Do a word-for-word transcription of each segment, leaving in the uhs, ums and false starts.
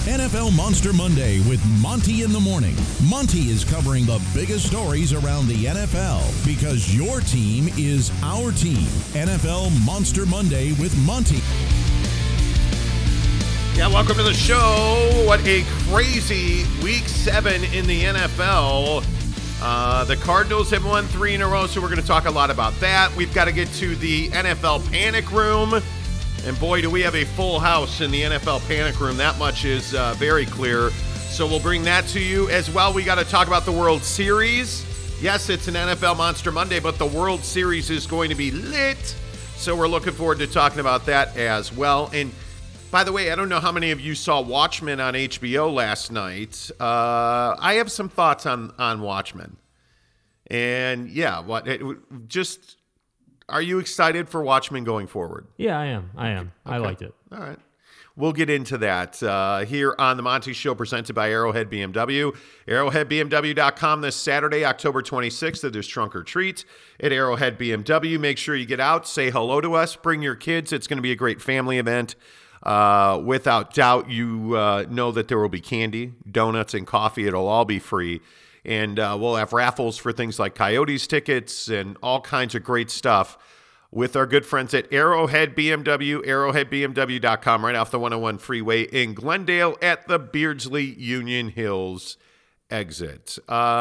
N F L Monster Monday with Monty in the morning. Monty is covering the biggest stories around the N F L because your team is our team. N F L Monster Monday with Monty. Yeah, welcome to the show. What a crazy week seven in the N F L. Uh, the Cardinals have won three in a row, so we're going to talk a lot about that. We've got to get to the N F L Panic Room. And boy, do we have a full house in the N F L Panic Room. That much is uh, very clear. So we'll bring that to you as well. We got to talk about the World Series. Yes, it's an N F L Monster Monday, but the World Series is going to be lit. So we're looking forward to talking about that as well. And by the way, I don't know how many of you saw Watchmen on H B O last night. Uh, I have some thoughts on, on Watchmen. And yeah, what it, just... Are you excited for Watchmen going forward? Yeah, I am. I am. Okay. I liked it. All right. We'll get into that uh, here on the Monty Show, presented by Arrowhead B M W. Arrowhead B M W dot com this Saturday, October twenty-sixth. There's Trunk or Treat at Arrowhead B M W. Make sure you get out, say hello to us, bring your kids. It's going to be a great family event. Uh, without doubt, you uh, know that there will be candy, donuts, and coffee. It'll all be free. And uh, we'll have raffles for things like Coyotes tickets and all kinds of great stuff with our good friends at Arrowhead B M W, Arrowhead B M W dot com, right off the one oh one freeway in Glendale at the Beardsley Union Hills exit.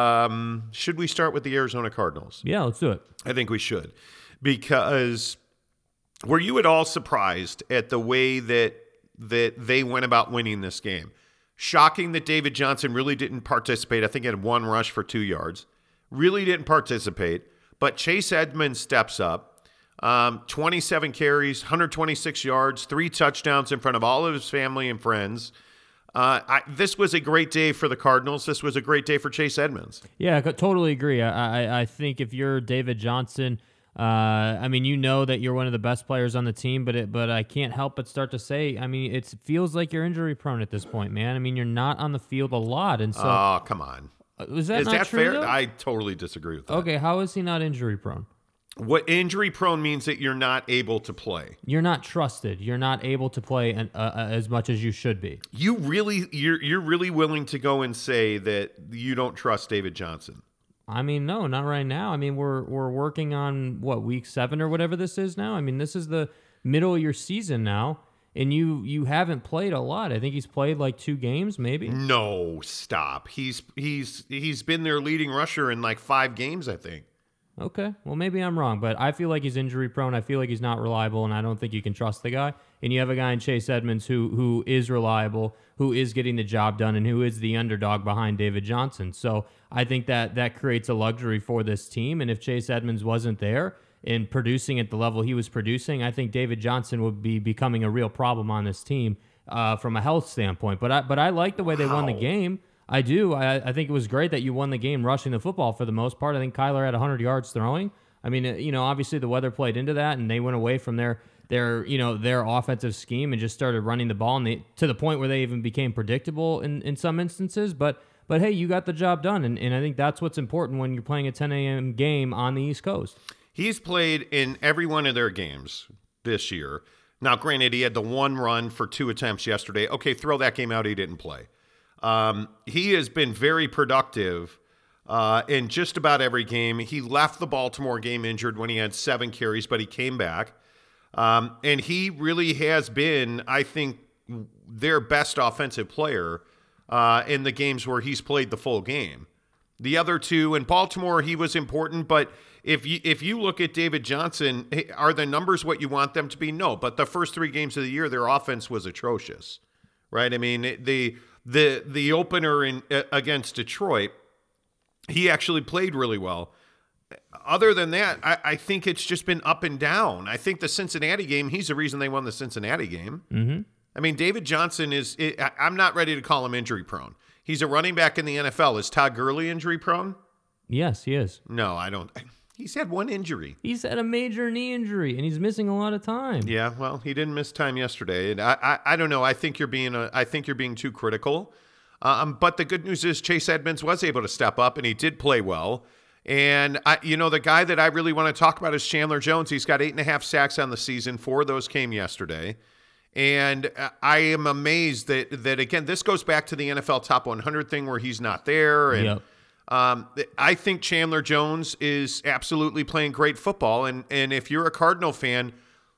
Um, should we start with the Arizona Cardinals? Yeah, let's do it. I think we should. Because were you at all surprised at the way that that they went about winning this game? Shocking that David Johnson really didn't participate. I think he had one rush for two yards. Really didn't participate. But Chase Edmonds steps up. Um, twenty-seven carries, one hundred twenty-six yards, three touchdowns in front of all of his family and friends. Uh, I, this was a great day for the Cardinals. This was a great day for Chase Edmonds. Yeah, I totally agree. I, I, I think if you're David Johnson, uh, I mean, you know that you're one of the best players on the team, but it, but I can't help but start to say, I mean, it feels like you're injury prone at this point, man. I mean, you're not on the field a lot, and so. Oh, come on. Was that is not that true, fair? though? I totally disagree with that. Okay, how is he not injury prone? What injury prone means that you're not able to play. You're not trusted. You're not able to play an, uh, uh, as much as you should be. You really, you're you're really willing to go and say that you don't trust David Johnson. I mean, no, not right now. I mean, we're we're working on, what, week seven or whatever this is now? I mean, this is the middle of your season now, and you you haven't played a lot. I think he's played like two games, maybe. No, stop. He's he's he's been their leading rusher in like five games, I think. Okay, well, maybe I'm wrong, but I feel like he's injury prone. I feel like he's not reliable, and I don't think you can trust the guy. And you have a guy in Chase Edmonds who who is reliable, who is getting the job done, and who is the underdog behind David Johnson. So I think that that creates a luxury for this team. And if Chase Edmonds wasn't there and producing at the level he was producing, I think David Johnson would be becoming a real problem on this team uh, from a health standpoint. But I but I like the way they wow. won the game. I do. I, I think it was great that you won the game rushing the football for the most part. I think Kyler had one hundred yards throwing. I mean, you know, obviously the weather played into that, and they went away from their their you know their offensive scheme and just started running the ball, and they, to the point where they even became predictable in, in some instances. But but hey, you got the job done, and, and I think that's what's important when you're playing a ten a.m. game on the East Coast. He's played in every one of their games this year. Now, granted, he had the one run for two attempts yesterday. Okay, throw that game out. He didn't play. Um, he has been very productive uh, in just about every game. He left the Baltimore game injured when he had seven carries, but he came back. Um, and he really has been, I think, their best offensive player uh, in the games where he's played the full game. The other two, in Baltimore, he was important, but if you if you look at David Johnson, are the numbers what you want them to be? No, but the first three games of the year, their offense was atrocious, right? I mean, the the the opener in against Detroit, he actually played really well. Other than that, I, I think it's just been up and down. I think the Cincinnati game, he's the reason they won the Cincinnati game. Mm-hmm. I mean, David Johnson is, it, I'm not ready to call him injury prone. He's a running back in the N F L. Is Todd Gurley injury prone? Yes, he is. No, I don't. He's had one injury. He's had a major knee injury, and he's missing a lot of time. Yeah, well, he didn't miss time yesterday. And I, I, I don't know. I think you're being, a, I think you're being too critical. Um, but the good news is Chase Edmonds was able to step up, and he did play well. And, I, you know, the guy that I really want to talk about is Chandler Jones. He's got eight and a half sacks on the season. Four of those came yesterday. And I am amazed that, that again, this goes back to the N F L Top one hundred thing where he's not there. And Yep. um, I think Chandler Jones is absolutely playing great football. And, and if you're a Cardinal fan,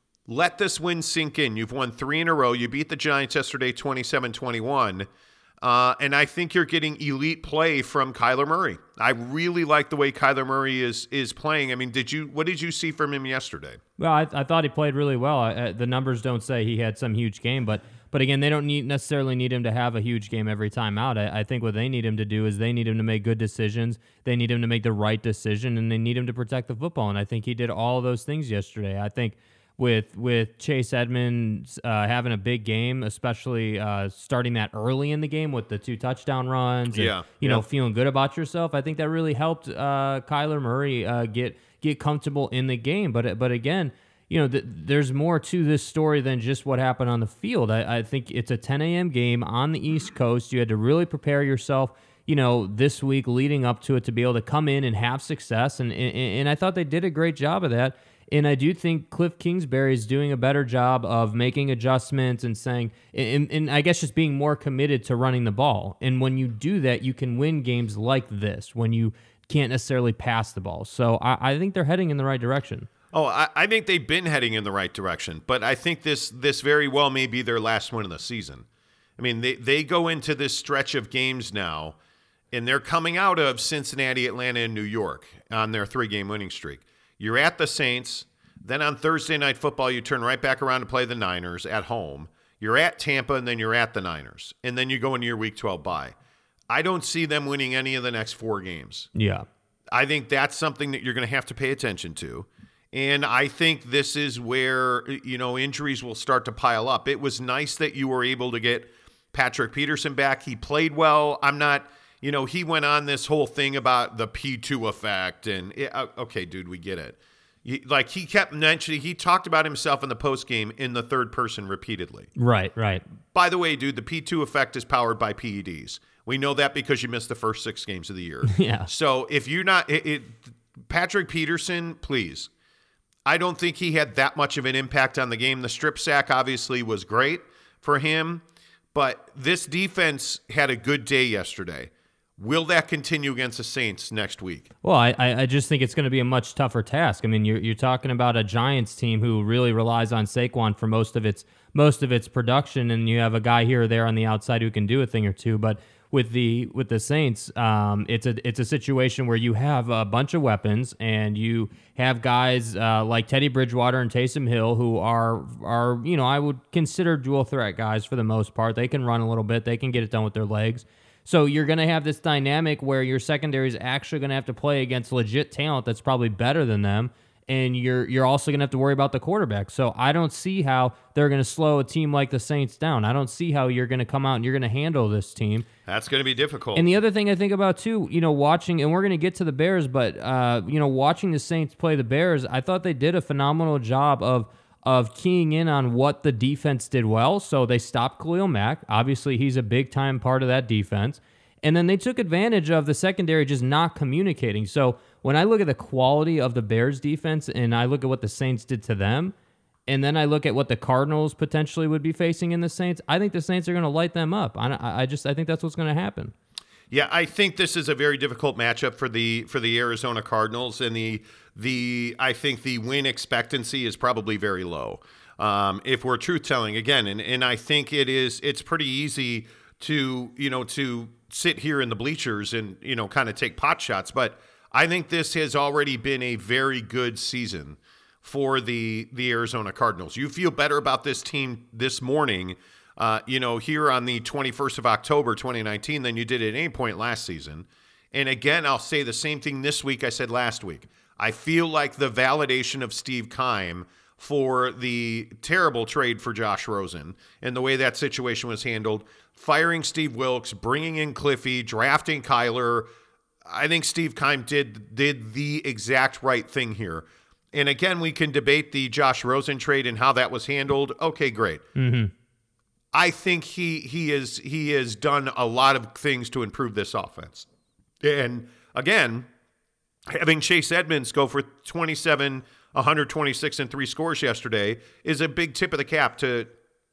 let this win sink in. You've won three in a row. You beat the Giants yesterday twenty-seven twenty-one. Uh, and I think you're getting elite play from Kyler Murray. I really like the way Kyler Murray is is playing. I mean, did you what did you see from him yesterday? Well, I, I thought he played really well. I, the numbers don't say he had some huge game, but but again, they don't need necessarily need him to have a huge game every time out. I, I think what they need him to do is they need him to make good decisions. They need him to make the right decision, and they need him to protect the football. And I think he did all of those things yesterday. I think with with Chase Edmonds uh, having a big game, especially uh, starting that early in the game with the two touchdown runs, and, yeah, you yeah. know, feeling good about yourself. I think that really helped uh, Kyler Murray uh, get get comfortable in the game. But but again, you know, th- there's more to this story than just what happened on the field. I, I think it's a ten a.m. game on the East Coast. You had to really prepare yourself, you know, this week leading up to it to be able to come in and have success. And and, and I thought they did a great job of that. And I do think Cliff Kingsbury is doing a better job of making adjustments and saying, and, and I guess just being more committed to running the ball. And when you do that, you can win games like this when you can't necessarily pass the ball. So I, I think they're heading in the right direction. Oh, I, I think they've been heading in the right direction, but I think this this very well may be their last win of the season. I mean, they, they go into this stretch of games now, and they're coming out of Cincinnati, Atlanta, and New York on their three-game winning streak. You're at the Saints. Then on Thursday Night Football, you turn right back around to play the Niners at home. You're at Tampa, and then you're at the Niners. And then you go into your Week twelve bye. I don't see them winning any of the next four games. Yeah. I think that's something that you're going to have to pay attention to. And I think this is where, you know, injuries will start to pile up. It was nice that you were able to get Patrick Peterson back. He played well. I'm not... You know, he went on this whole thing about the P two effect, and it, okay, dude, we get it. He, like he kept mentioning, he talked about himself in the post game in the third person repeatedly. Right, right. By the way, dude, the P two effect is powered by P E Ds. We know that because you missed the first six games of the year. Yeah. So if you're not, it, it, Patrick Peterson, please. I don't think he had that much of an impact on the game. The strip sack obviously was great for him, but this defense had a good day yesterday. Will that continue against the Saints next week? Well, I, I just think it's going to be a much tougher task. I mean, you're you're talking about a Giants team who really relies on Saquon for most of its most of its production, and you have a guy here or there on the outside who can do a thing or two. But with the with the Saints, um, it's a it's a situation where you have a bunch of weapons, and you have guys uh, like Teddy Bridgewater and Taysom Hill who are are you know I would consider dual threat guys for the most part. They can run a little bit, they can get it done with their legs. So you're going to have this dynamic where your secondary is actually going to have to play against legit talent that's probably better than them, and you're you're also going to have to worry about the quarterback. So I don't see how they're going to slow a team like the Saints down. I don't see how you're going to come out and you're going to handle this team. That's going to be difficult. And the other thing I think about too, you know, watching, and we're going to get to the Bears, but uh, you know, watching the Saints play the Bears, I thought they did a phenomenal job of of keying in on what the defense did well. So they stopped Khalil Mack. Obviously, he's a big-time part of that defense. And then they took advantage of the secondary just not communicating. So when I look at the quality of the Bears defense and I look at what the Saints did to them, and then I look at what the Cardinals potentially would be facing in the Saints, I think the Saints are going to light them up. I, I just I think that's what's going to happen. Yeah, I think this is a very difficult matchup for the for the Arizona Cardinals, and the the I think the win expectancy is probably very low. Um, if we're truth telling again, and, and I think it is it's pretty easy to you know to sit here in the bleachers and you know kind of take pot shots, but I think this has already been a very good season for the the Arizona Cardinals. You feel better about this team this morning. Uh, you know, here on the twenty-first of October, twenty nineteen, than you did at any point last season. And again, I'll say the same thing this week I said last week. I feel like the validation of Steve Keim for the terrible trade for Josh Rosen and the way that situation was handled, firing Steve Wilks, bringing in Cliffy, drafting Kyler. I think Steve Keim did, did the exact right thing here. And again, we can debate the Josh Rosen trade and how that was handled. Okay, great. Mm-hmm. I think he he is he has done a lot of things to improve this offense. And again, having Chase Edmonds go for twenty-seven, one twenty-six, and three scores yesterday is a big tip of the cap to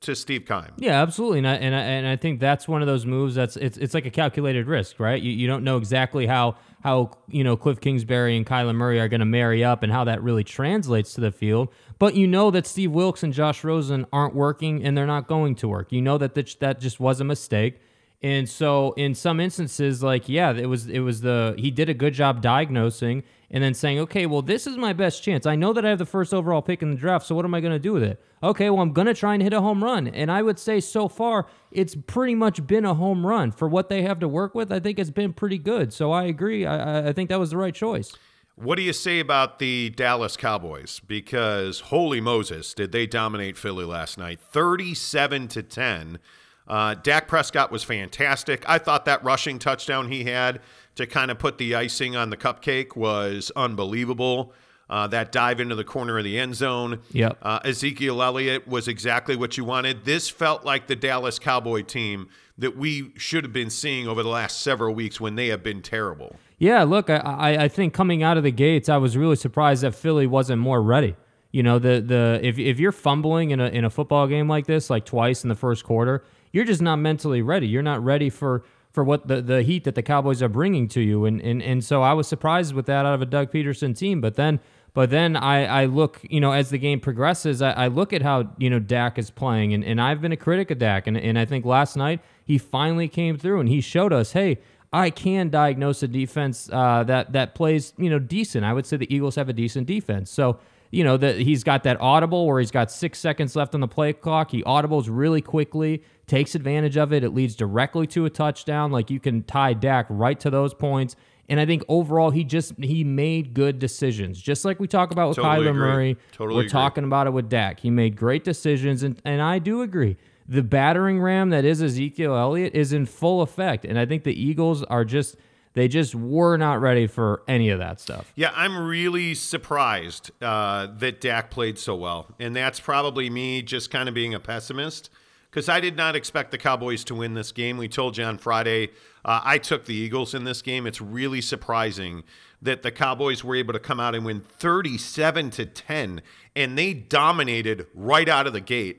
to Steve Keim. Yeah, absolutely, and I, and I, and I think that's one of those moves that's it's it's like a calculated risk, right? You you don't know exactly how how you know Cliff Kingsbury and Kyler Murray are going to marry up and how that really translates to the field, but you know that Steve Wilks and Josh Rosen aren't working and they're not going to work. You know that that, that just was a mistake. And so in some instances, like, yeah, it was it was the he did a good job diagnosing and then saying, okay, well, this is my best chance. I know that I have the first overall pick in the draft, so what am I going to do with it? Okay, well, I'm going to try and hit a home run. And I would say so far, it's pretty much been a home run. For what they have to work with, I think it's been pretty good. So I agree. I, I think that was the right choice. What do you say about the Dallas Cowboys? Because holy Moses, did they dominate Philly last night? thirty-seven to ten. Uh, Dak Prescott was fantastic. I thought that rushing touchdown he had to kind of put the icing on the cupcake was unbelievable. Uh, that dive into the corner of the end zone. Yep. Uh, Ezekiel Elliott was exactly what you wanted. This felt like the Dallas Cowboy team that we should have been seeing over the last several weeks when they have been terrible. Yeah, look, I, I, I think coming out of the gates, I was really surprised that Philly wasn't more ready. You know, the the if if you're fumbling in a in a football game like this, like twice in the first quarter, you're just not mentally ready. You're not ready for for what the, the heat that the Cowboys are bringing to you. And, and and so I was surprised with that out of a Doug Peterson team. But then but then I, I look, you know, as the game progresses, I, I look at how, you know, Dak is playing. And, and I've been a critic of Dak. And, and I think last night he finally came through and he showed us, hey, I can diagnose a defense uh, that, that plays, you know, decent. I would say the Eagles have a decent defense. So, you know, that he's got that audible where he's got six seconds left on the play clock. He audibles really quickly, takes advantage of it. It leads directly to a touchdown. Like, you can tie Dak right to those points. And I think overall he just he made good decisions. Just like we talk about with Totally Kyler agree. Murray. Totally We're agree. talking about it with Dak. He made great decisions, and, and I do agree. The battering ram that is Ezekiel Elliott is in full effect. And I think the Eagles are just they just were not ready for any of that stuff. Yeah, I'm really surprised uh, that Dak played so well. And that's probably me just kind of being a pessimist because I did not expect the Cowboys to win this game. We told you on Friday uh, I took the Eagles in this game. It's really surprising that the Cowboys were able to come out and win thirty-seven to ten, and they dominated right out of the gate.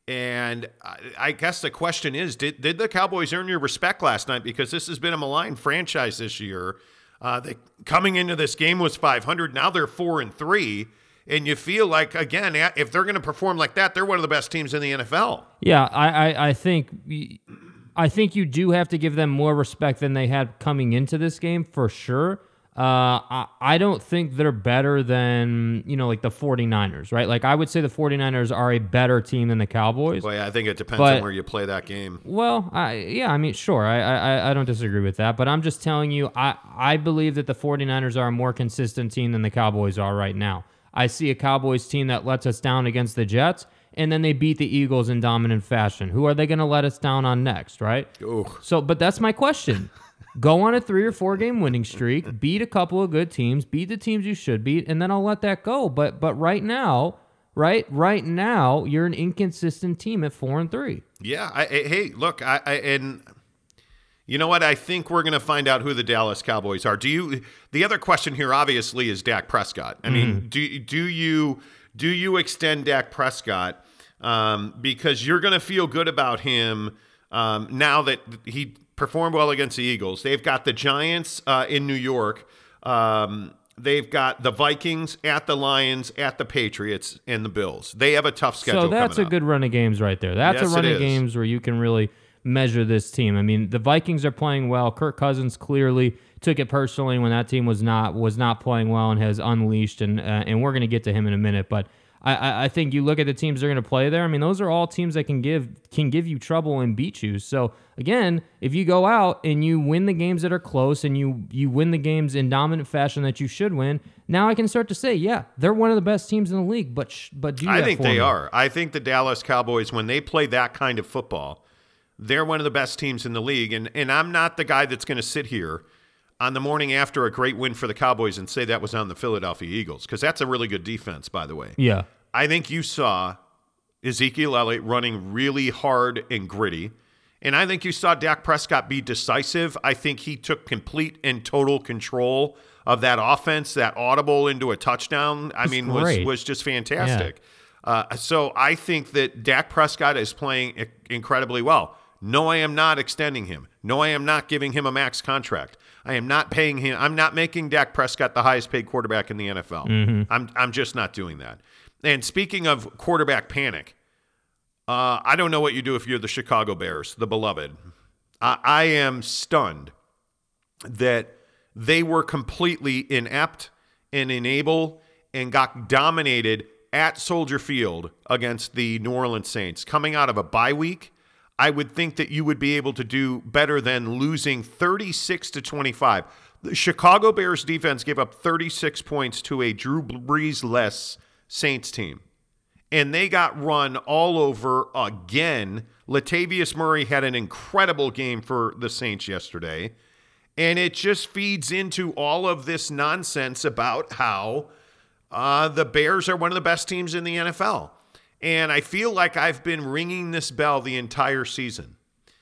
And I guess the question is, did did the Cowboys earn your respect last night? Because this has been a maligned franchise this year. Uh, they, coming into this game was five hundred. Now they're four and three. And you feel like, again, if they're going to perform like that, they're one of the best teams in the N F L. Yeah, I, I, I think I think you do have to give them more respect than they had coming into this game, for sure. Uh, I, I don't think they're better than, you know, like the 49ers, right? Like, I would say the 49ers are a better team than the Cowboys. Well, yeah, I think it depends But- on where you play that game. Well, I, yeah, I mean, sure. I, I I don't disagree with that, but I'm just telling you, I, I believe that the 49ers are a more consistent team than the Cowboys are right now. I see a Cowboys team that lets us down against the Jets, and then they beat the Eagles in dominant fashion. Who are they going to let us down on next, right? Ooh. So, but that's my question. Go on a three or four game winning streak, beat a couple of good teams, beat the teams you should beat, and then I'll let that go. But but right now, right right now, you're an inconsistent team at four and three. Yeah. I, I, hey, look, I, I and you know what? I think we're going to find out who the Dallas Cowboys are. Do you? The other question here, obviously, is Dak Prescott. I mean, do do you do you extend Dak Prescott um, because you're going to feel good about him um, now that he performed well against the Eagles? They've got the Giants uh, in New York. Um, they've got the Vikings at the Lions, at the Patriots, and the Bills. They have a tough schedule. So that's a coming up. good run of games right there. That's Yes, a run it of is. games where you can really measure this team. I mean, the Vikings are playing well. Kirk Cousins clearly took it personally when that team was not was not playing well and has unleashed. And uh, and we're going to get to him in a minute, but I, I, I think you look at the teams that are going to play there. I mean, those are all teams that can give can give you trouble and beat you. So again, if you go out and you win the games that are close and you you win the games in dominant fashion that you should win, now I can start to say, yeah, they're one of the best teams in the league. But sh- but do I that think for they me. are. I think the Dallas Cowboys, when they play that kind of football, they're one of the best teams in the league. And and I'm not the guy that's going to sit here on the morning after a great win for the Cowboys and say that was on the Philadelphia Eagles, because that's a really good defense, by the way. Yeah. I think you saw Ezekiel Elliott running really hard and gritty. And I think you saw Dak Prescott be decisive. I think he took complete and total control of that offense. That audible into a touchdown, I It's mean, was, great. was just fantastic. Uh, so I think that Dak Prescott is playing i- incredibly well. No, I am not extending him. No, I am not giving him a max contract. I am not paying him. I'm not making Dak Prescott the highest paid quarterback in the N F L. Mm-hmm. I'm I'm just not doing that. And speaking of quarterback panic, uh, I don't know what you do if you're the Chicago Bears, the beloved. I, I am stunned that they were completely inept and unable and got dominated at Soldier Field against the New Orleans Saints. Coming out of a bye week, I would think that you would be able to do better than losing thirty-six to twenty-five. The Chicago Bears defense gave up thirty-six points to a Drew Brees-less Saints team. And they got run all over again. Latavius Murray had an incredible game for the Saints yesterday. And it just feeds into all of this nonsense about how uh, the Bears are one of the best teams in the N F L. And I feel like I've been ringing this bell the entire season.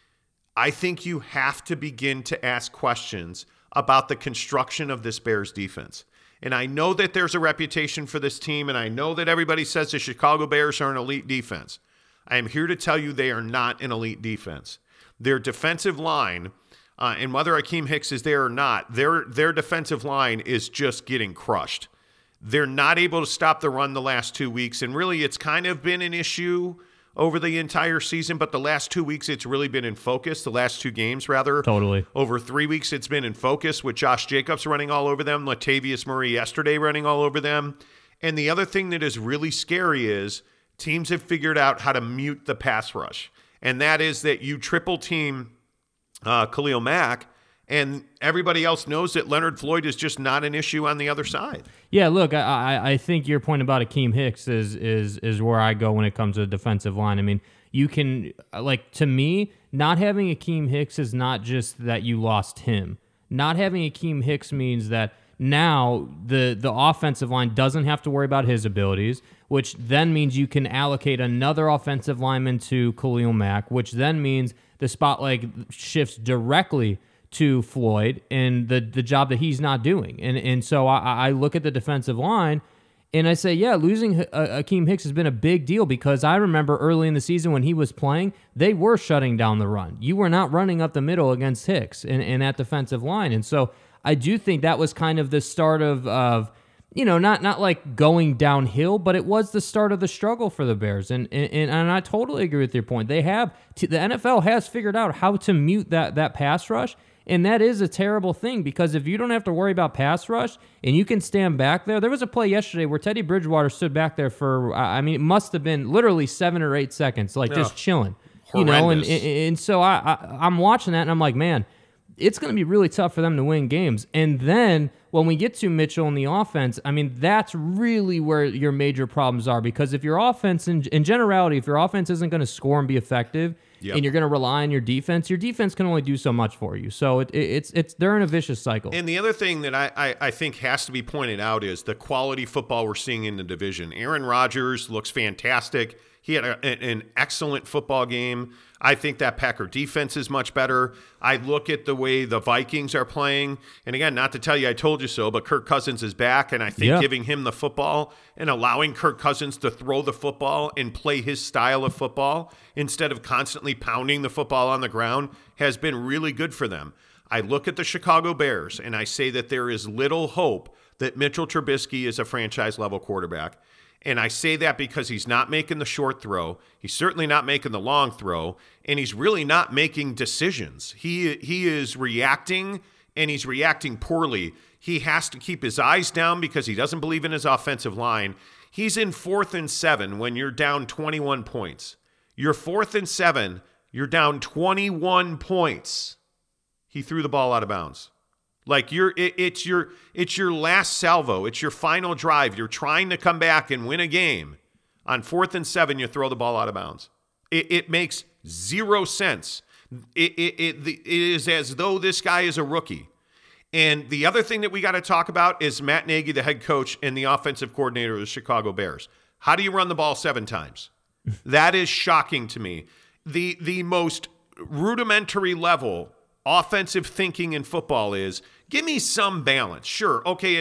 I think you have to begin to ask questions about the construction of this Bears defense. And I know that there's a reputation for this team, and I know that everybody says the Chicago Bears are an elite defense. I am here to tell you they are not an elite defense. Their defensive line, uh, and whether Akeem Hicks is there or not, their their defensive line is just getting crushed. They're not able to stop the run the last two weeks, and really it's kind of been an issue over the entire season, but the last two weeks it's really been in focus, the last two games rather. Totally. Over three weeks it's been in focus with Josh Jacobs running all over them, Latavius Murray yesterday running all over them. And the other thing that is really scary is teams have figured out how to mute the pass rush. And that is that you triple team uh, Khalil Mack, and everybody else knows that Leonard Floyd is just not an issue on the other side. Yeah, look, I, I I think your point about Akeem Hicks is is is where I go when it comes to the defensive line. I mean, you can, like, to me, not having Akeem Hicks is not just that you lost him. Not having Akeem Hicks means that now the the offensive line doesn't have to worry about his abilities, which then means you can allocate another offensive lineman to Khalil Mack, which then means the spotlight shifts directly to Floyd and the the job that he's not doing. And and so I, I look at the defensive line and I say, yeah, losing H- Akeem Hicks has been a big deal, because I remember early in the season when he was playing, they were shutting down the run. You were not running up the middle against Hicks in, in that defensive line. And so I do think that was kind of the start of, of you know, not not like going downhill, but it was the start of the struggle for the Bears. And and, and I totally agree with your point. They have, the N F L has figured out how to mute that that pass rush. And that is a terrible thing, because if you don't have to worry about pass rush and you can stand back there. There was a play yesterday where Teddy Bridgewater stood back there for, I mean, it must have been literally seven or eight seconds, like, yeah, just chilling. Horrendous. You know, and, and, and so I, I, I'm watching that and I'm like, man, it's going to be really tough for them to win games. And then when we get to Mitchell and the offense, I mean, that's really where your major problems are, because if your offense, in, in generality, if your offense isn't going to score and be effective, yep, and you're going to rely on your defense, your defense can only do so much for you. So it, it, it's it's they're in a vicious cycle. And the other thing that I, I, I think has to be pointed out is the quality football we're seeing in the division. Aaron Rodgers looks fantastic. He had a, an excellent football game. I think that Packer defense is much better. I look at the way the Vikings are playing. And again, not to tell you I told you so, but Kirk Cousins is back. And I think yeah. giving him the football and allowing Kirk Cousins to throw the football and play his style of football instead of constantly pounding the football on the ground has been really good for them. I look at the Chicago Bears and I say that there is little hope that Mitchell Trubisky is a franchise-level quarterback. And I say that because he's not making the short throw. He's certainly not making the long throw. And he's really not making decisions. He he is reacting, and he's reacting poorly. He has to keep his eyes down because he doesn't believe in his offensive line. He's in fourth and seven when you're down twenty-one points. You're fourth and seven. You're down twenty-one points. He threw the ball out of bounds. Like you're, it, it's your, it's your last salvo. It's your final drive. You're trying to come back and win a game. On fourth and seven, you throw the ball out of bounds. It, it makes zero sense. It, it, it, it is as though this guy is a rookie. And the other thing that we got to talk about is Matt Nagy, the head coach and the offensive coordinator of the Chicago Bears. How do you run the ball seven times? That is shocking to me. The, the most rudimentary level offensive thinking in football is, give me some balance. Sure, okay, if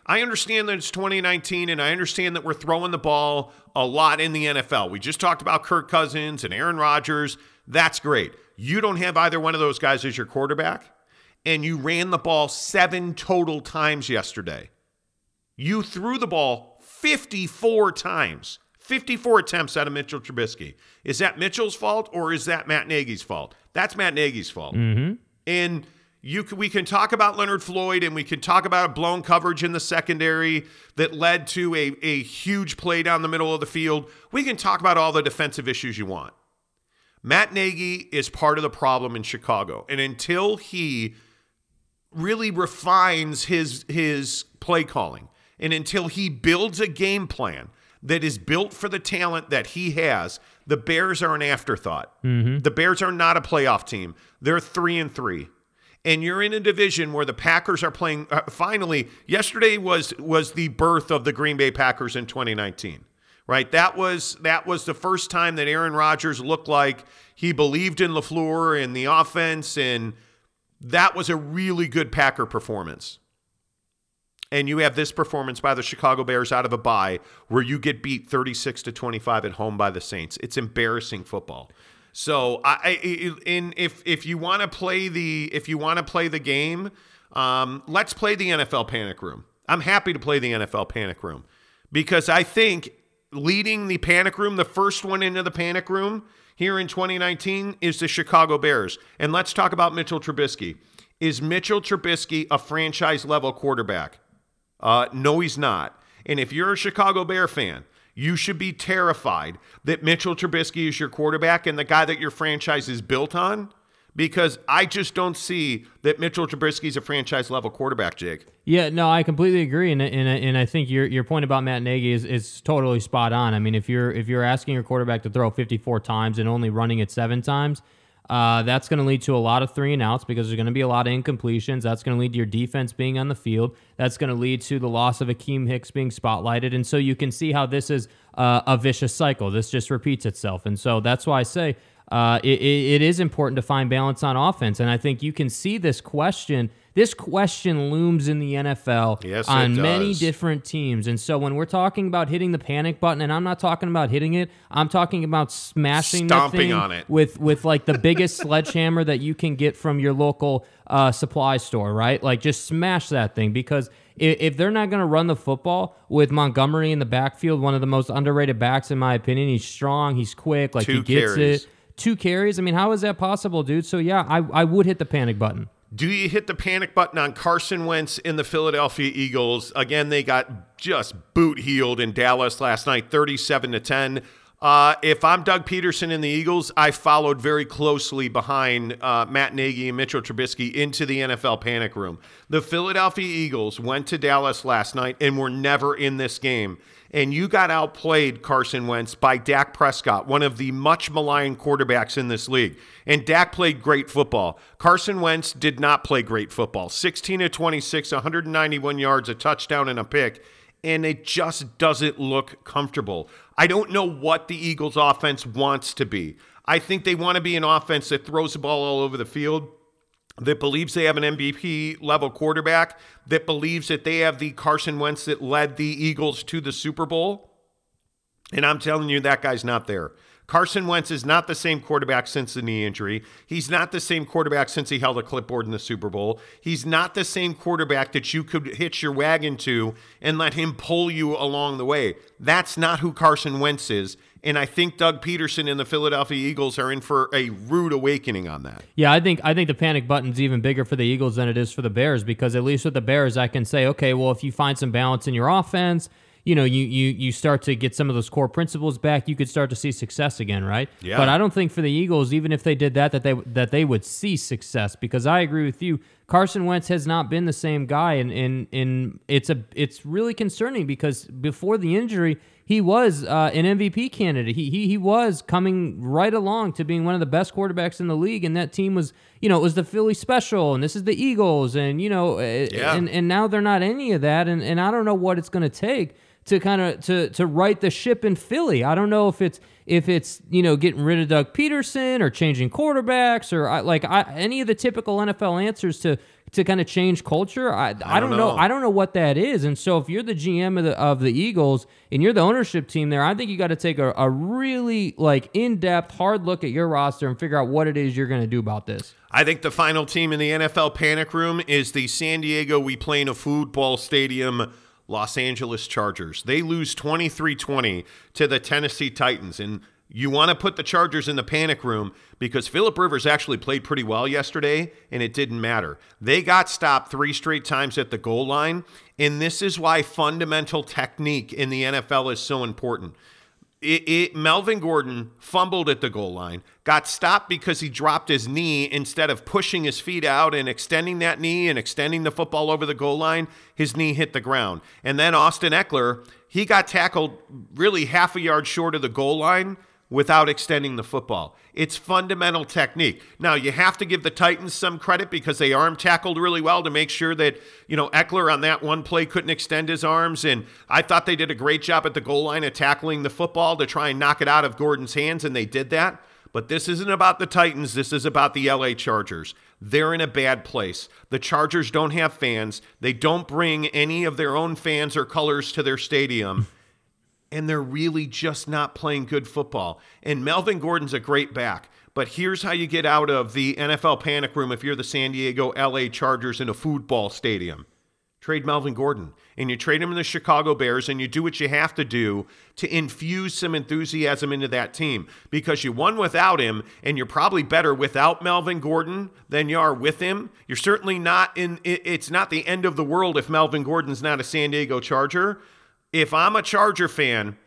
I understand that it's twenty nineteen, and I understand that we're throwing the ball a lot in the N F L. We just talked about Kirk Cousins and Aaron Rodgers. That's great. You don't have either one of those guys as your quarterback, and you ran the ball seven total times yesterday. You threw the ball fifty-four times, fifty-four attempts out of Mitchell Trubisky. Is that Mitchell's fault or is that Matt Nagy's fault? That's Matt Nagy's fault. Mm-hmm. And you can, we can talk about Leonard Floyd, and we can talk about a blown coverage in the secondary that led to a, a huge play down the middle of the field. We can talk about all the defensive issues you want. Matt Nagy is part of the problem in Chicago. And until he really refines his, his play calling, and until he builds a game plan that is built for the talent that he has, the Bears are an afterthought. Mm-hmm. The Bears are not a playoff team. They're three and three. And you're in a division where the Packers are playing. Uh, finally, yesterday was was the birth of the Green Bay Packers in twenty nineteen, right? That was that was the first time that Aaron Rodgers looked like he believed in LaFleur and the offense, and that was a really good Packer performance. And you have this performance by the Chicago Bears out of a bye where you get beat thirty-six to twenty-five at home by the Saints. It's embarrassing football. So I, I in if if you want to play the if you want to play the game, um, let's play the N F L Panic Room. I'm happy to play the N F L Panic Room because I think leading the Panic Room, the first one into the Panic Room here in twenty nineteen is the Chicago Bears. And let's talk about Mitchell Trubisky. Is Mitchell Trubisky a franchise level quarterback? Uh, no, he's not. And if you're a Chicago Bear fan, you should be terrified that Mitchell Trubisky is your quarterback and the guy that your franchise is built on, because I just don't see that Mitchell Trubisky is a franchise-level quarterback, Jake. Yeah, no, I completely agree, and and, and I think your your point about Matt Nagy is, is totally spot on. I mean, if you're if you're asking your quarterback to throw fifty-four times and only running it seven times, Uh, that's going to lead to a lot of three and outs because there's going to be a lot of incompletions. That's going to lead to your defense being on the field. That's going to lead to the loss of Akeem Hicks being spotlighted. And so you can see how this is uh, a vicious cycle. This just repeats itself. And so that's why I say uh, it, it is important to find balance on offense. And I think you can see this question. This question looms in the N F L yes, on it many does. different teams. And so when we're talking about hitting the panic button, and I'm not talking about hitting it, I'm talking about smashing Stomping the thing on it. with with like the biggest sledgehammer that you can get from your local uh, supply store, right? Like just smash that thing, because if, if they're not going to run the football with Montgomery in the backfield, one of the most underrated backs in my opinion, he's strong, he's quick, like Two he gets carries. it. Two carries. I mean, how is that possible, dude? So yeah, I I would hit the panic button. Do you hit the panic button on Carson Wentz in the Philadelphia Eagles? Again, they got just boot healed in Dallas last night, thirty-seven to ten. Uh, if I'm Doug Peterson in the Eagles, I followed very closely behind uh, Matt Nagy and Mitchell Trubisky into the N F L panic room. The Philadelphia Eagles went to Dallas last night and were never in this game. And you got outplayed, Carson Wentz, by Dak Prescott, one of the much maligned quarterbacks in this league. And Dak played great football. Carson Wentz did not play great football. sixteen of twenty-six, one hundred ninety-one yards, a touchdown, and a pick. And it just doesn't look comfortable. I don't know what the Eagles' offense wants to be. I think they want to be an offense that throws the ball all over the field, that believes they have an M V P-level quarterback, that believes that they have the Carson Wentz that led the Eagles to the Super Bowl. And I'm telling you, that guy's not there. Carson Wentz is not the same quarterback since the knee injury. He's not the same quarterback since he held a clipboard in the Super Bowl. He's not the same quarterback that you could hitch your wagon to and let him pull you along the way. That's not who Carson Wentz is. And I think Doug Peterson and the Philadelphia Eagles are in for a rude awakening on that. Yeah, I think I think the panic button's even bigger for the Eagles than it is for the Bears, because at least with the Bears, I can say, okay, well, if you find some balance in your offense, you know, you you you start to get some of those core principles back, you could start to see success again, right? Yeah. But I don't think for the Eagles, even if they did that, that they that they would see success, because I agree with you. Carson Wentz has not been the same guy, and and, and it's a it's really concerning, because before the injury, he was uh, an M V P candidate. He, he he was coming right along to being one of the best quarterbacks in the league, and that team was, you know, it was the Philly special, and this is the Eagles, and you know, yeah. and and now they're not any of that, and and I don't know what it's going to take to kind of to to right the ship in Philly. I don't know if it's if it's you know getting rid of Doug Peterson or changing quarterbacks or I, like I, any of the typical N F L answers to to kind of change culture. I, I, I don't, don't know. know. I don't know what that is. And so if you're the G M of the of the Eagles and you're the ownership team there, I think you got to take a, a really like in-depth, hard look at your roster and figure out what it is you're going to do about this. I think the final team in the N F L panic room is the San Diego We Play in a Football Stadium Los Angeles Chargers. They lose twenty-three twenty to the Tennessee Titans. And you want to put the Chargers in the panic room because Phillip Rivers actually played pretty well yesterday, and it didn't matter. They got stopped three straight times at the goal line, and this is why fundamental technique in the N F L is so important. It, it, Melvin Gordon fumbled at the goal line, got stopped because he dropped his knee instead of pushing his feet out and extending that knee and extending the football over the goal line. His knee hit the ground. And then Austin Eckler, he got tackled really half a yard short of the goal line without extending the football. It's fundamental technique. Now, you have to give the Titans some credit because they arm tackled really well to make sure that, you know, Eckler on that one play couldn't extend his arms. And I thought they did a great job at the goal line of tackling the football to try and knock it out of Gordon's hands, and they did that. But this isn't about the Titans. This is about the L A Chargers. They're in a bad place. The Chargers don't have fans. They don't bring any of their own fans or colors to their stadium. And they're really just not playing good football. And Melvin Gordon's a great back. But here's how you get out of the N F L panic room if you're the San Diego L A Chargers in a football stadium. Trade Melvin Gordon. And you trade him in the Chicago Bears, and you do what you have to do to infuse some enthusiasm into that team. Because you won without him, and you're probably better without Melvin Gordon than you are with him. You're certainly not in, it's not the end of the world if Melvin Gordon's not a San Diego Charger. If I'm a Charger fan,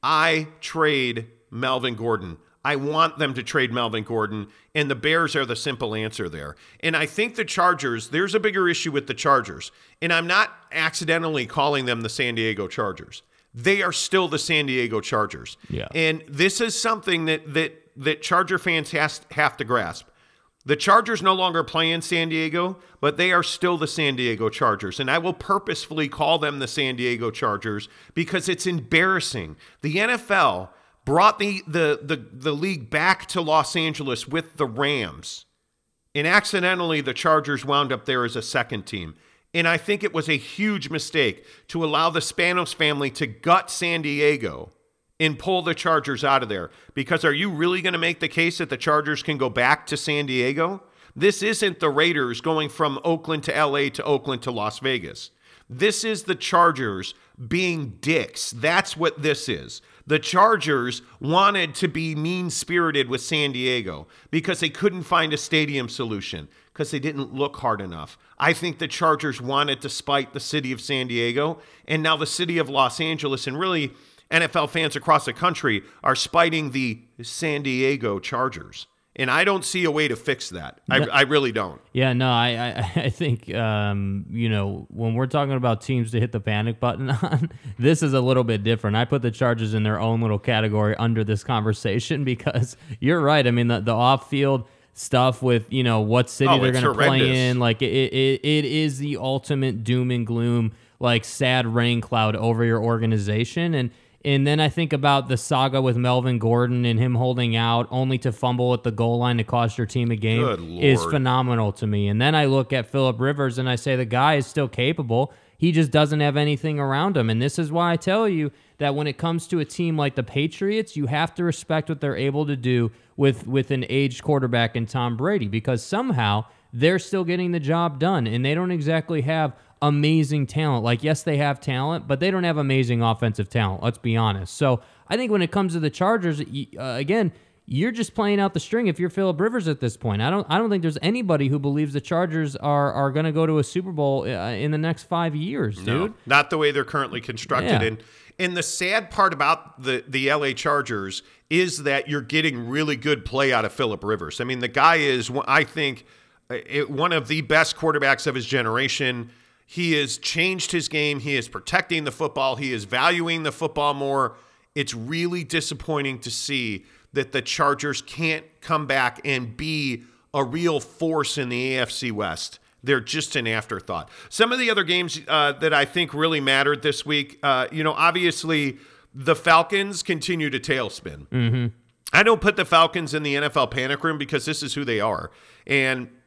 I trade Melvin Gordon. I want them to trade Melvin Gordon, and the Bears are the simple answer there. And I think the Chargers, there's a bigger issue with the Chargers, and I'm not accidentally calling them the San Diego Chargers. They are still the San Diego Chargers. Yeah. And this is something that that that Charger fans has, have to grasp. The Chargers no longer play in San Diego, but they are still the San Diego Chargers. And I will purposefully call them the San Diego Chargers because it's embarrassing. The N F L brought the, the, the, the league back to Los Angeles with the Rams. And accidentally, the Chargers wound up there as a second team. And I think it was a huge mistake to allow the Spanos family to gut San Diego and pull the Chargers out of there. Because are you really going to make the case that the Chargers can go back to San Diego? This isn't the Raiders going from Oakland to L A to Oakland to Las Vegas. This is the Chargers being dicks. That's what this is. The Chargers wanted to be mean-spirited with San Diego because they couldn't find a stadium solution because they didn't look hard enough. I think the Chargers wanted to spite the city of San Diego, and now the city of Los Angeles and really N F L fans across the country are spiting the San Diego Chargers. And I don't see a way to fix that. I, I really don't. Yeah, no, I I, I think, um, you know, when we're talking about teams to hit the panic button on, this is a little bit different. I put the Chargers in their own little category under this conversation because you're right. I mean, the, the off-field stuff with, you know, what city oh, they're going to play in, like, it, it it is the ultimate doom and gloom, like, sad rain cloud over your organization. And And then I think about the saga with Melvin Gordon and him holding out only to fumble at the goal line to cost your team a game is phenomenal to me. And then I look at Phillip Rivers and I say the guy is still capable. He just doesn't have anything around him. And this is why I tell you that when it comes to a team like the Patriots, you have to respect what they're able to do with, with an aged quarterback in Tom Brady, because somehow they're still getting the job done and they don't exactly have amazing talent. Like, yes, they have talent, but they don't have amazing offensive talent. Let's be honest. So I think when it comes to the Chargers, uh, again, you're just playing out the string if you're Phillip Rivers at this point. I don't I don't think there's anybody who believes the Chargers are are going to go to a Super Bowl uh, in the next five years, dude. No, not the way they're currently constructed. Yeah. And and the sad part about the, the L A Chargers is that you're getting really good play out of Phillip Rivers. I mean, the guy is, I think, one of the best quarterbacks of his generation. He has changed his game. He is protecting the football. He is valuing the football more. It's really disappointing to see that the Chargers can't come back and be a real force in the A F C West. They're just an afterthought. Some of the other games uh, that I think really mattered this week, uh, you know, obviously the Falcons continue to tailspin. Mm-hmm. I don't put the Falcons in the N F L panic room because this is who they are. And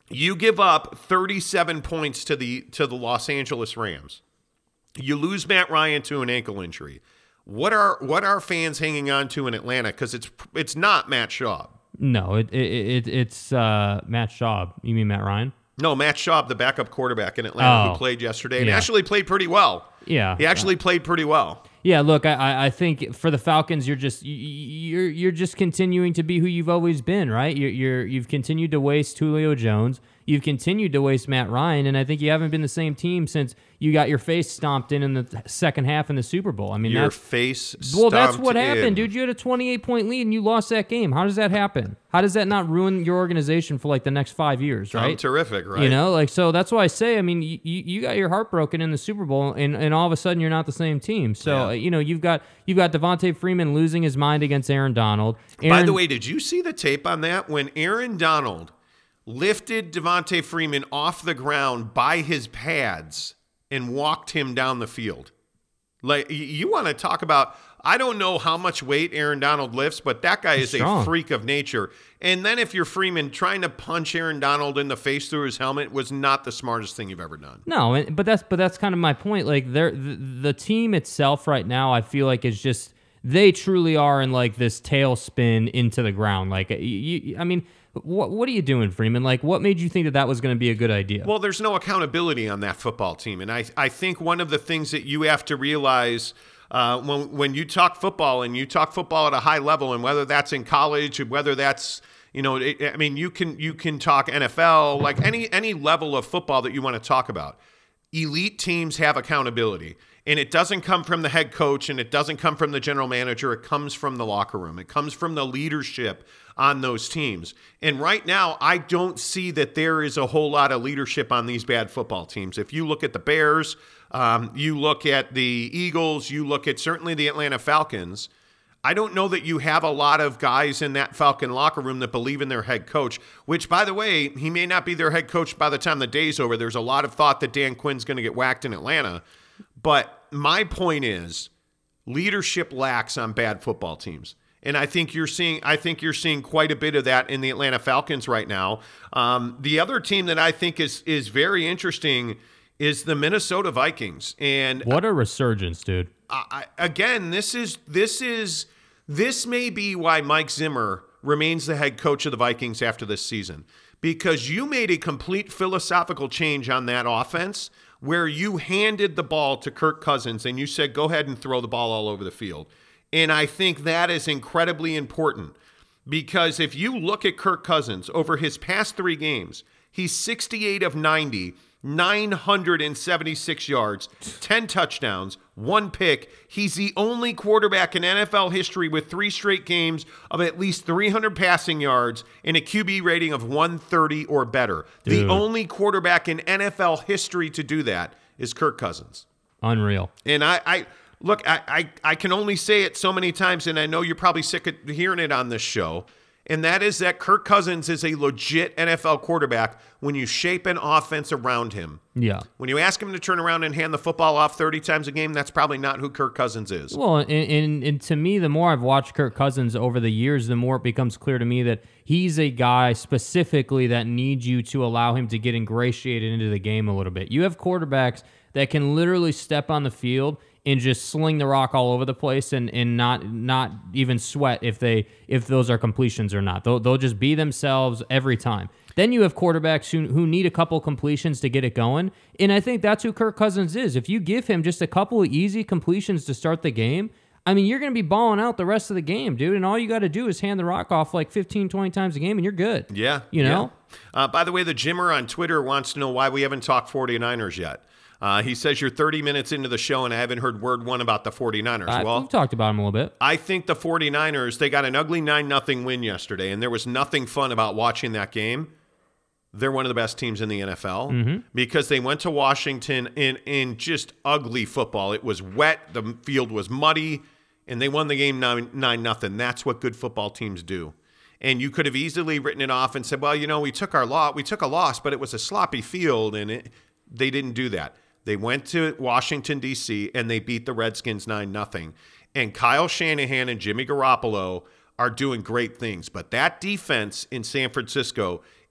You give up thirty-seven points to the to the Los Angeles Rams. You lose Matt Ryan to an ankle injury. What are what are fans hanging on to in Atlanta? Because it's it's not Matt Schaub. No, it, it, it it's uh, Matt Schaub. You mean Matt Ryan? No, Matt Schaub, the backup quarterback in Atlanta Oh. who played yesterday and Yeah. actually played pretty well. Yeah. He actually played pretty well. Yeah, look, I- I I think for the Falcons, you're just you- you're you're just continuing to be who you've always been, right? You're, you're you've continued to waste Julio Jones, you've continued to waste Matt Ryan, and I think you haven't been the same team since you got your face stomped in in the th- second half in the Super Bowl. I mean, Your that's face well, that's stomped what happened, in. dude. You had a twenty-eight point lead and you lost that game. How does that happen? How does that not ruin your organization for like the next five years, right? I'm terrific, right? You know, like, so that's why I say, I mean, you, you got your heart broken in the Super Bowl, and, and all of a sudden you're not the same team. So, Yeah. uh, you know, you've got you've got Devontae Freeman losing his mind against Aaron Donald. By Aaron, the way, did you see the tape on that? When Aaron Donald lifted Devontae Freeman off the ground by his pads and walked him down the field. Like, y- you want to talk about, I don't know how much weight Aaron Donald lifts, but that guy He's is strong. a freak of nature. And then if you're Freeman, trying to punch Aaron Donald in the face through his helmet was not the smartest thing you've ever done. No, and- but that's but that's kind of my point. Like, they're, the the team itself right now, I feel like is just they truly are in like this tailspin into the ground. Like, you, you, I mean, what what are you doing, Freeman? Like, what made you think that that was going to be a good idea? Well, there's no accountability on that football team. And I, I think one of the things that you have to realize uh, when, when you talk football and you talk football at a high level, and whether that's in college, or whether that's, you know, it, I mean, you can you can talk N F L, like any any level of football that you want to talk about. Elite teams have accountability, and it doesn't come from the head coach, and it doesn't come from the general manager. It comes from the locker room. It comes from the leadership on those teams. And right now, I don't see that there is a whole lot of leadership on these bad football teams. If you look at the Bears, um, you look at the Eagles, you look at certainly the Atlanta Falcons, I don't know that you have a lot of guys in that Falcon locker room that believe in their head coach, which, by the way, he may not be their head coach by the time the day's over. There's a lot of thought that Dan Quinn's going to get whacked in Atlanta. But my point is, leadership lacks on bad football teams. And I think you're seeing I think you're seeing quite a bit of that in the Atlanta Falcons right now. Um, the other team that I think is is very interesting is the Minnesota Vikings. And what a resurgence, dude. I, again, this is this is this may be why Mike Zimmer remains the head coach of the Vikings after this season, because you made a complete philosophical change on that offense where you handed the ball to Kirk Cousins and you said, go ahead and throw the ball all over the field. And I think that is incredibly important, because if you look at Kirk Cousins over his past three games, he's sixty-eight of ninety, nine hundred seventy-six yards, ten touchdowns, one pick. He's the only quarterback in N F L history with three straight games of at least three hundred passing yards and a Q B rating of one thirty or better. Dude. The only quarterback in N F L history to do that is Kirk Cousins. Unreal. And I, I look, I, I, I can only say it so many times, and I know you're probably sick of hearing it on this show, and that is that Kirk Cousins is a legit N F L quarterback when you shape an offense around him. Yeah. When you ask him to turn around and hand the football off thirty times a game, that's probably not who Kirk Cousins is. Well, and, and, and to me, the more I've watched Kirk Cousins over the years, the more it becomes clear to me that he's a guy specifically that needs you to allow him to get ingratiated into the game a little bit. You have quarterbacks that can literally step on the field and just sling the rock all over the place and, and not not even sweat if they if those are completions or not. They'll, they'll just be themselves every time. Then you have quarterbacks who, who need a couple completions to get it going, and I think that's who Kirk Cousins is. If you give him just a couple of easy completions to start the game, I mean, you're going to be balling out the rest of the game, dude, and all you got to do is hand the rock off like fifteen, twenty times a game, and you're good. Yeah. You know? Yeah. Uh, by the way, the Jimmer on Twitter wants to know why we haven't talked 49ers yet. Uh, he says you're thirty minutes into the show and I haven't heard word one about the 49ers. I, well, we've talked about him a little bit. I think the 49ers, they got an ugly nine nothing win yesterday, and there was nothing fun about watching that game. They're one of the best teams in the N F L Mm-hmm. because they went to Washington in, in just ugly football. It was wet. The field was muddy, and they won the game nine nothing. That's what good football teams do. And you could have easily written it off and said, well, you know, we took our loss, we took a loss, but it was a sloppy field, and it, they didn't do that. They went to Washington, D C, and they beat the Redskins nine nothing. And Kyle Shanahan and Jimmy Garoppolo are doing great things. But that defense in San Francisco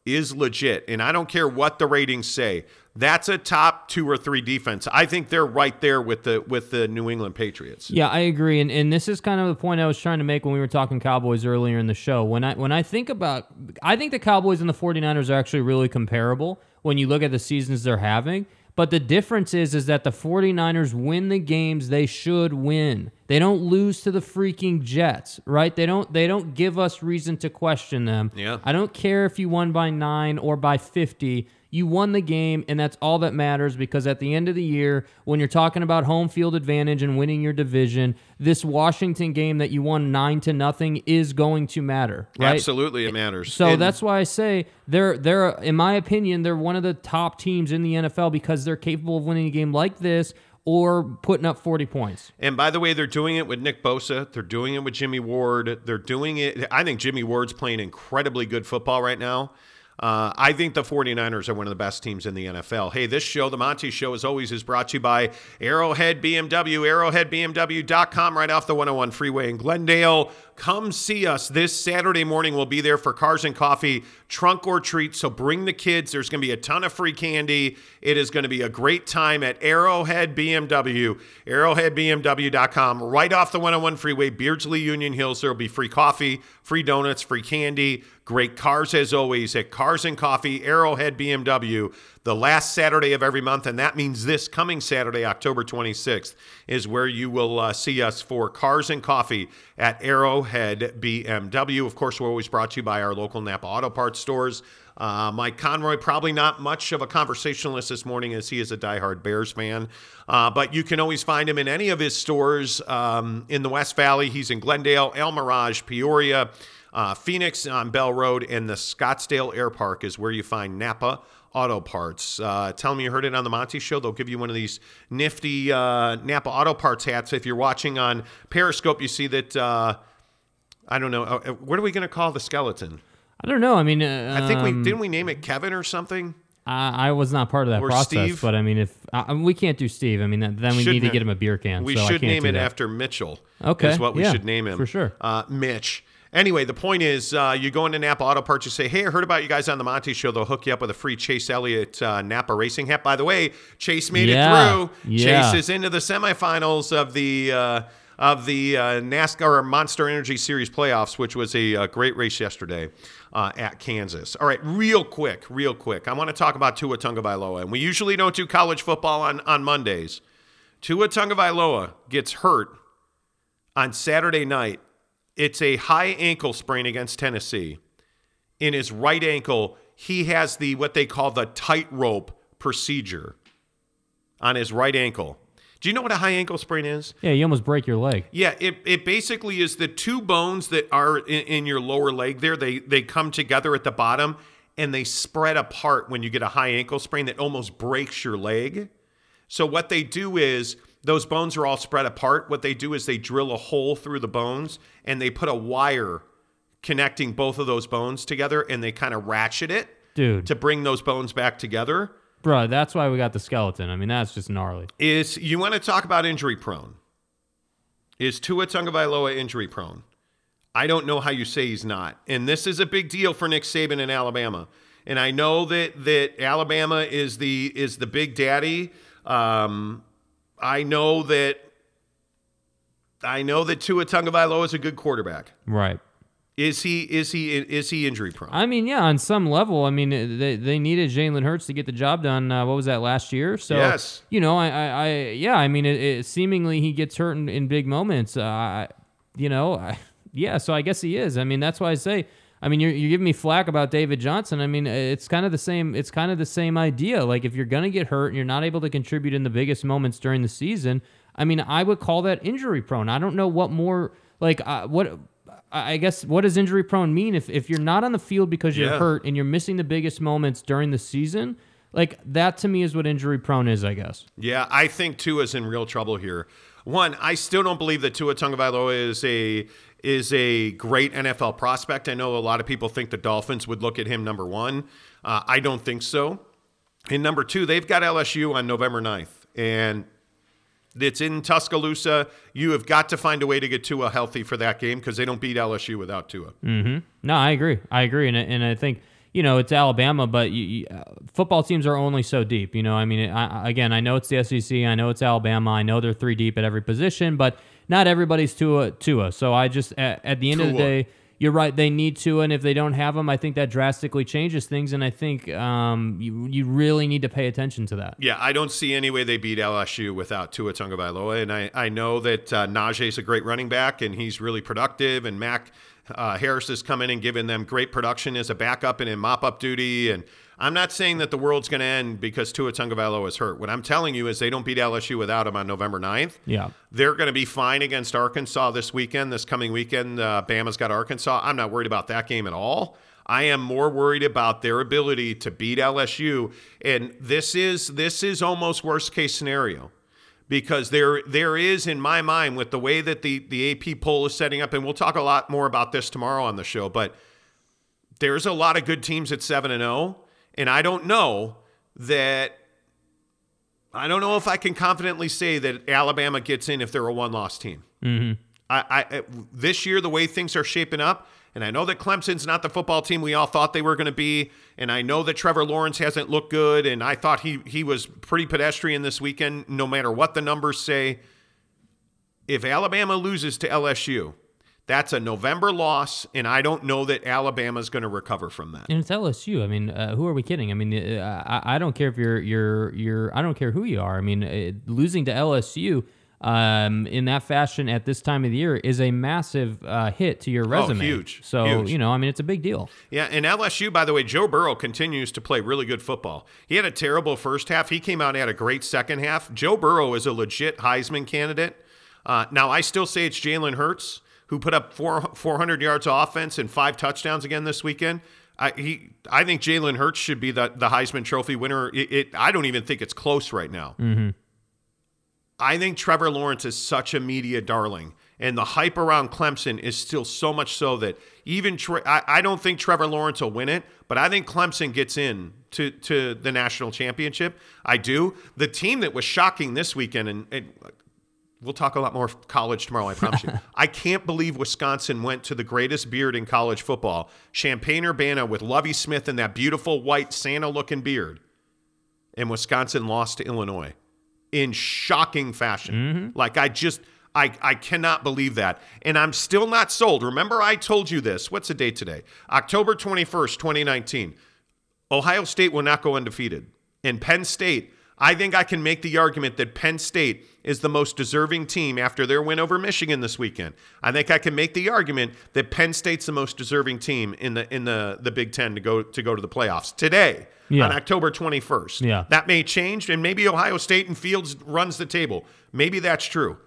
is legit, and I don't care what the ratings say, that's a top two or three defense. I think they're right there with the with the New England Patriots. Yeah, I agree, and and this is kind of the point I was trying to make when we were talking Cowboys earlier in the show. When I when I think about, I think the Cowboys and the 49ers are actually really comparable when you look at the seasons they're having. But the difference is, is that the 49ers win the games they should win. They don't lose to the freaking Jets, right? They don't they don't give us reason to question them. Yeah. I don't care if you won by nine or by fifty. You won the game, and that's all that matters, because at the end of the year, when you're talking about home field advantage and winning your division, this Washington game that you won nine to nothing is going to matter, right? Absolutely, it matters. So And- that's why I say they're they're in my opinion, they're one of the top teams in the N F L because they're capable of winning a game like this or putting up forty points. And by the way, they're doing it with Nick Bosa. They're doing it with Jimmy Ward. They're doing it. I think Jimmy Ward's playing incredibly good football right now. Uh, I think the 49ers are one of the best teams in the N F L. Hey, this show, The Monty Show, as always, is brought to you by Arrowhead B M W, arrowhead b m w dot com, right off the one oh one freeway in Glendale. Come see us this Saturday morning. We'll be there for Cars and Coffee, trunk or treat. So bring the kids. There's going to be a ton of free candy. It is going to be a great time at Arrowhead B M W, arrowhead b m w dot com, right off the one oh one freeway, Beardsley, Union Hills. There will be free coffee, free donuts, free candy, great cars as always at Cars and Coffee, Arrowhead B M W, the last Saturday of every month. And that means this coming Saturday, October twenty-sixth, is where you will uh, see us for Cars and Coffee at Arrowhead B M W. Of course, we're always brought to you by our local Napa Auto Parts stores. Uh, Mike Conroy, probably not much of a conversationalist this morning as he is a diehard Bears fan. Uh, but you can always find him in any of his stores um, in the West Valley. He's in Glendale, El Mirage, Peoria, uh, Phoenix on Bell Road, and the Scottsdale Air Park is where you find Napa Auto Parts. Uh, tell me you heard it on the Monty Show. They'll give you one of these nifty uh, Napa Auto Parts hats. If you're watching on Periscope, you see that, uh, I don't know, uh, what are we going to call the skeleton? I don't know. I mean, uh, I think we um, didn't we name it Kevin or something? I, I was not part of that Or process, Steve? but I mean, if uh, we can't do Steve, I mean, then we Shouldn't need to have- get him a beer can. We so I should can't name do it that. after Mitchell. Okay, is what we yeah, should name him for sure. Uh, Mitch. Anyway, the point is, uh, you go into Napa Auto Parts, you say, hey, I heard about you guys on the Monty Show. They'll hook you up with a free Chase Elliott uh, Napa Racing hat. By the way, Chase made Yeah, it through. yeah. Chase is into the semifinals of the uh, of the uh, NASCAR or Monster Energy Series playoffs, which was a, uh great race yesterday uh, at Kansas. All right, real quick, real quick. I want to talk about Tua Tagovailoa, and we usually don't do college football on, on Mondays. Tua Tagovailoa gets hurt on Saturday night. It's a high ankle sprain against Tennessee. In his right ankle, he has the what they call the tightrope procedure on his right ankle. Do you know what a high ankle sprain is? Yeah, you almost break your leg. Yeah, it, it basically is the two bones that are in, in your lower leg there. They they come together at the bottom and they spread apart when you get a high ankle sprain that almost breaks your leg. So what they do is those bones are all spread apart. What they do is they drill a hole through the bones and they put a wire connecting both of those bones together and they kind of ratchet it Dude, to bring those bones back together. bro, that's why we got the skeleton. I mean, that's just gnarly. Is you want to talk about injury prone? Is Tua Tagovailoa injury prone? I don't know how you say he's not. And this is a big deal for Nick Saban in Alabama. And I know that that Alabama is the is the big daddy. Um, I know that I know that Tua Tagovailoa is a good quarterback. Right. Is he is he is he injury prone? I mean, yeah, on some level. I mean, they they needed Jalen Hurts to get the job done. Uh, what was that last year? So, Yes. you know, I, I, I yeah, I mean, it, it seemingly he gets hurt in, in big moments. Uh, I- you know, I, yeah. So I guess he is. I mean, that's why I say. I mean, you're you're giving me flack about David Johnson. I mean, it's kind of the same. It's kind of the same idea. Like if you're gonna get hurt and you're not able to contribute in the biggest moments during the season, I mean, I would call that injury prone. I don't know what more like uh, what. I guess what does injury prone mean? If if you're not on the field because you're Yeah. hurt and you're missing the biggest moments during the season, like that to me is what injury prone is, I guess. Yeah, I think Tua's in real trouble here. One, I still don't believe that Tua Tagovailoa is a is a great N F L prospect. I know a lot of people think the Dolphins would look at him number one. Uh, I don't think so. And number two, they've got L S U on November ninth, and it's in Tuscaloosa. You have got to find a way to get Tua healthy for that game because they don't beat L S U without Tua. Mm-hmm. No, I agree. I agree, and I- and I think you know, it's Alabama, but you, you, uh, football teams are only so deep. You know, I mean, I, again, I know it's the S E C. I know it's Alabama. I know they're three deep at every position, but not everybody's Tua. Tua. So I just, at, at the end Tua. of the day, you're right. They need Tua, and if they don't have him, I think that drastically changes things. And I think um, you you really need to pay attention to that. Yeah, I don't see any way they beat L S U without Tua Tagovailoa, and I, I know that uh, Najee's a great running back, and he's really productive, and Mac uh, Harris has come in and given them great production as a backup and in mop-up duty, and I'm not saying that the world's going to end because Tua Tagovailoa is hurt. What I'm telling you is they don't beat L S U without him on November ninth. Yeah. They're going to be fine against Arkansas this weekend, this coming weekend. Uh, Bama's got Arkansas. I'm not worried about that game at all. I am more worried about their ability to beat L S U, and this is this is almost worst-case scenario. Because there there is, in my mind, with the way that the, the A P poll is setting up, and we'll talk a lot more about this tomorrow on the show, but there's a lot of good teams at seven and oh, and I don't know that I don't know if I can confidently say that Alabama gets in if they're a one-loss team. Mm-hmm. I, I this year, the way things are shaping up, and I know that Clemson's not the football team we all thought they were going to be, and I know that Trevor Lawrence hasn't looked good, and I thought he he was pretty pedestrian this weekend, no matter what the numbers say. If Alabama loses to L S U, that's a November loss, and I don't know that Alabama's going to recover from that. And it's L S U. I mean, uh, who are we kidding? I mean, uh, I, I don't care if you're you're you're. I don't care who you are. I mean, uh, losing to L S U um, in that fashion at this time of the year is a massive uh, hit to your resume. Oh, huge. So, huge. you know, I mean, it's a big deal. Yeah, and L S U, by the way, Joe Burrow continues to play really good football. He had a terrible first half. He came out and had a great second half. Joe Burrow is a legit Heisman candidate. Uh, now, I still say it's Jalen Hurts, who put up four, 400 yards of offense and five touchdowns again this weekend. I, he, I think Jalen Hurts should be the, the Heisman Trophy winner. It, it, I don't even think it's close right now. Mm-hmm. I think Trevor Lawrence is such a media darling, and the hype around Clemson is still so much so that even Tre- I, I don't think Trevor Lawrence will win it, but I think Clemson gets in to, to the national championship. I do. The team that was shocking this weekend, and, and we'll talk a lot more college tomorrow, I promise you. I can't believe Wisconsin went to the greatest beard in college football, Champaign-Urbana with Lovie Smith and that beautiful white Santa-looking beard, and Wisconsin lost to Illinois in shocking fashion. Mm-hmm. Like, I just, I, I cannot believe that. And I'm still not sold. Remember, I told you this. What's the date today? October twenty-first, twenty nineteen. Ohio State will not go undefeated. And Penn State, I think I can make the argument that Penn State is the most deserving team after their win over Michigan this weekend. I think I can make the argument that Penn State's the most deserving team in the in the, the Big Ten to go to go to the playoffs today. Yeah. On October twenty-first. Yeah. That may change, and maybe Ohio State and Fields runs the table. Maybe that's true.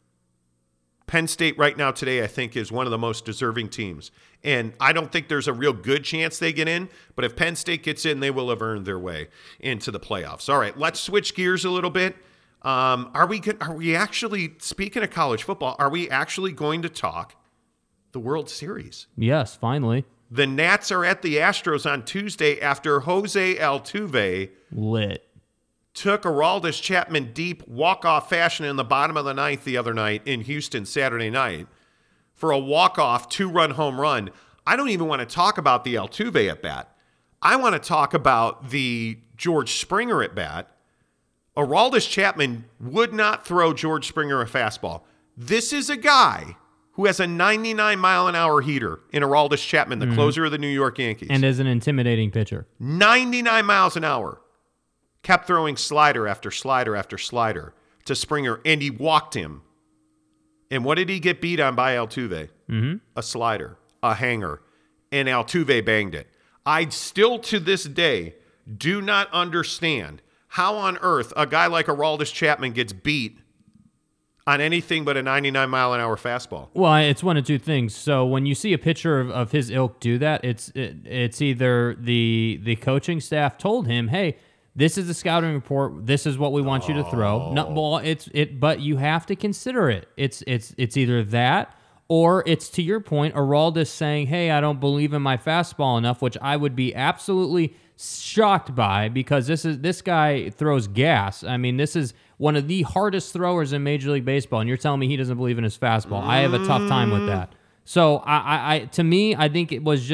Penn State right now today, I think, is one of the most deserving teams. And I don't think there's a real good chance they get in, but if Penn State gets in, they will have earned their way into the playoffs. All right, let's switch gears a little bit. Um, are we are we actually, speaking of college football, are we actually going to talk the World Series? Yes, finally. The Nats are at the Astros on Tuesday after Jose Altuve lit took Aroldis Chapman deep walk-off fashion in the bottom of the ninth the other night in Houston Saturday night for a walk-off two-run home run. I don't even want to talk about the Altuve at bat. I want to talk about the George Springer at bat. Aroldis Chapman would not throw George Springer a fastball. This is a guy who has a ninety-nine mile an hour heater in Aroldis Chapman, the mm-hmm. closer of the New York Yankees. And is an intimidating pitcher. ninety-nine miles an hour. Kept throwing slider after slider after slider to Springer, and he walked him. And what did he get beat on by Altuve? Mm-hmm. A slider, a hanger, and Altuve banged it. I still, to this day, do not understand how on earth a guy like Aroldis Chapman gets beat on anything but a ninety-nine mile an hour fastball. Well, it's one of two things. So when you see a pitcher of, of his ilk do that, it's it, it's either the the coaching staff told him, hey, this is the scouting report. This is what we want you to throw. No, well, it's it, but you have to consider it. It's it's it's either that or it's, to your point, Aroldis saying, "Hey, I don't believe in my fastball enough," which I would be absolutely shocked by because this is this guy throws gas. I mean, this is one of the hardest throwers in Major League Baseball, and you're telling me he doesn't believe in his fastball. I have a tough time with that. So, I, I, I to me, I think it was just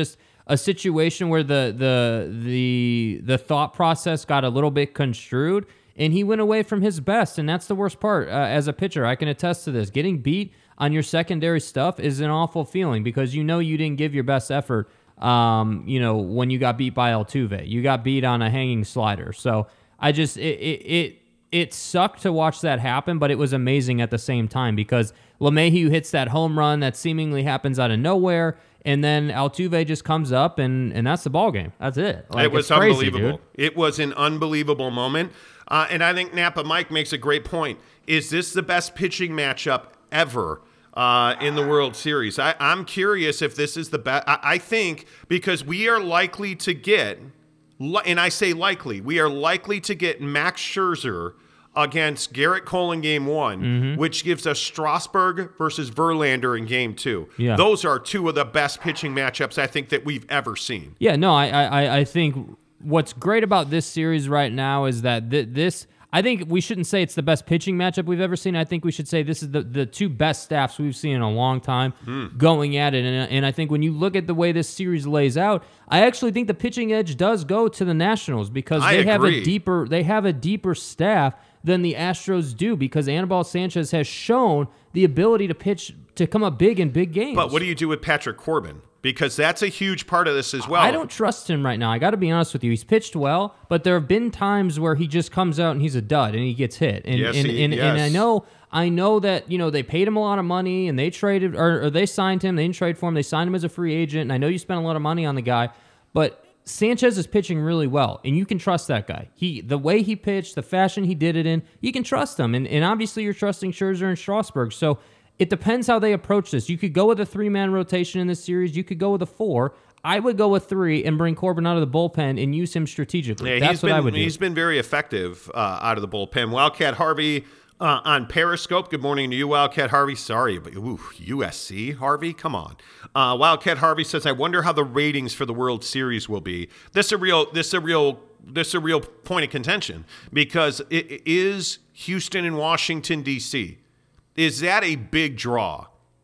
a situation where the the the the thought process got a little bit construed, and he went away from his best, and that's the worst part. Uh, as a pitcher, I can attest to this. Getting beat on your secondary stuff is an awful feeling because you know you didn't give your best effort. Um, you know when you got beat by Altuve, you got beat on a hanging slider. So I just it it it, it sucked to watch that happen, but it was amazing at the same time because LeMahieu hits that home run that seemingly happens out of nowhere. And then Altuve just comes up, and, and that's the ball game. That's it. Like, it was it's crazy, unbelievable. Dude. It was an unbelievable moment. Uh, and I think Napa Mike makes a great point. Is this the best pitching matchup ever uh, in the World Series? I, I'm curious if this is the best. I, I think because we are likely to get, and I say likely, we are likely to get Max Scherzer against Garrett Cole in game one, mm-hmm. which gives us Strasburg versus Verlander in game two. Yeah. Those are two of the best pitching matchups I think that we've ever seen. Yeah, no, I I, I think what's great about this series right now is that th- this, I think we shouldn't say it's the best pitching matchup we've ever seen. I think we should say this is the, the two best staffs we've seen in a long time mm. going at it. And, and I think when you look at the way this series lays out, I actually think the pitching edge does go to the Nationals because I they have agree. a deeper they have a deeper staff than the Astros do because Anibal Sanchez has shown the ability to pitch, to come up big in big games. But what do you do with Patrick Corbin? Because that's a huge part of this as well. I don't trust him right now. I got to be honest with you. He's pitched well, but there have been times where he just comes out and he's a dud and he gets hit. And yes, and, he, and, yes. and I know I know that, you know, they paid him a lot of money and they traded or, or they signed him. They didn't trade for him. They signed him as a free agent. And I know you spent a lot of money on the guy, but Sanchez is pitching really well, and you can trust that guy. He, the way he pitched, the fashion he did it in, you can trust him. And, and obviously you're trusting Scherzer and Strasburg. So it depends how they approach this. You could go with a three-man rotation in this series. You could go with a four. I would go with three and bring Corbin out of the bullpen and use him strategically. Yeah, That's he's what been, I would do. He's been very effective uh, out of the bullpen. Wildcat Harvey uh, on Periscope. Good morning to you, Wildcat Harvey. Sorry, but ooh, U S C, Harvey? Come on. Uh, Wildcat Harvey says, I wonder how the ratings for the World Series will be. This is a real, this is a real, this is a real point of contention because it is Houston and Washington, D C Is that a big draw?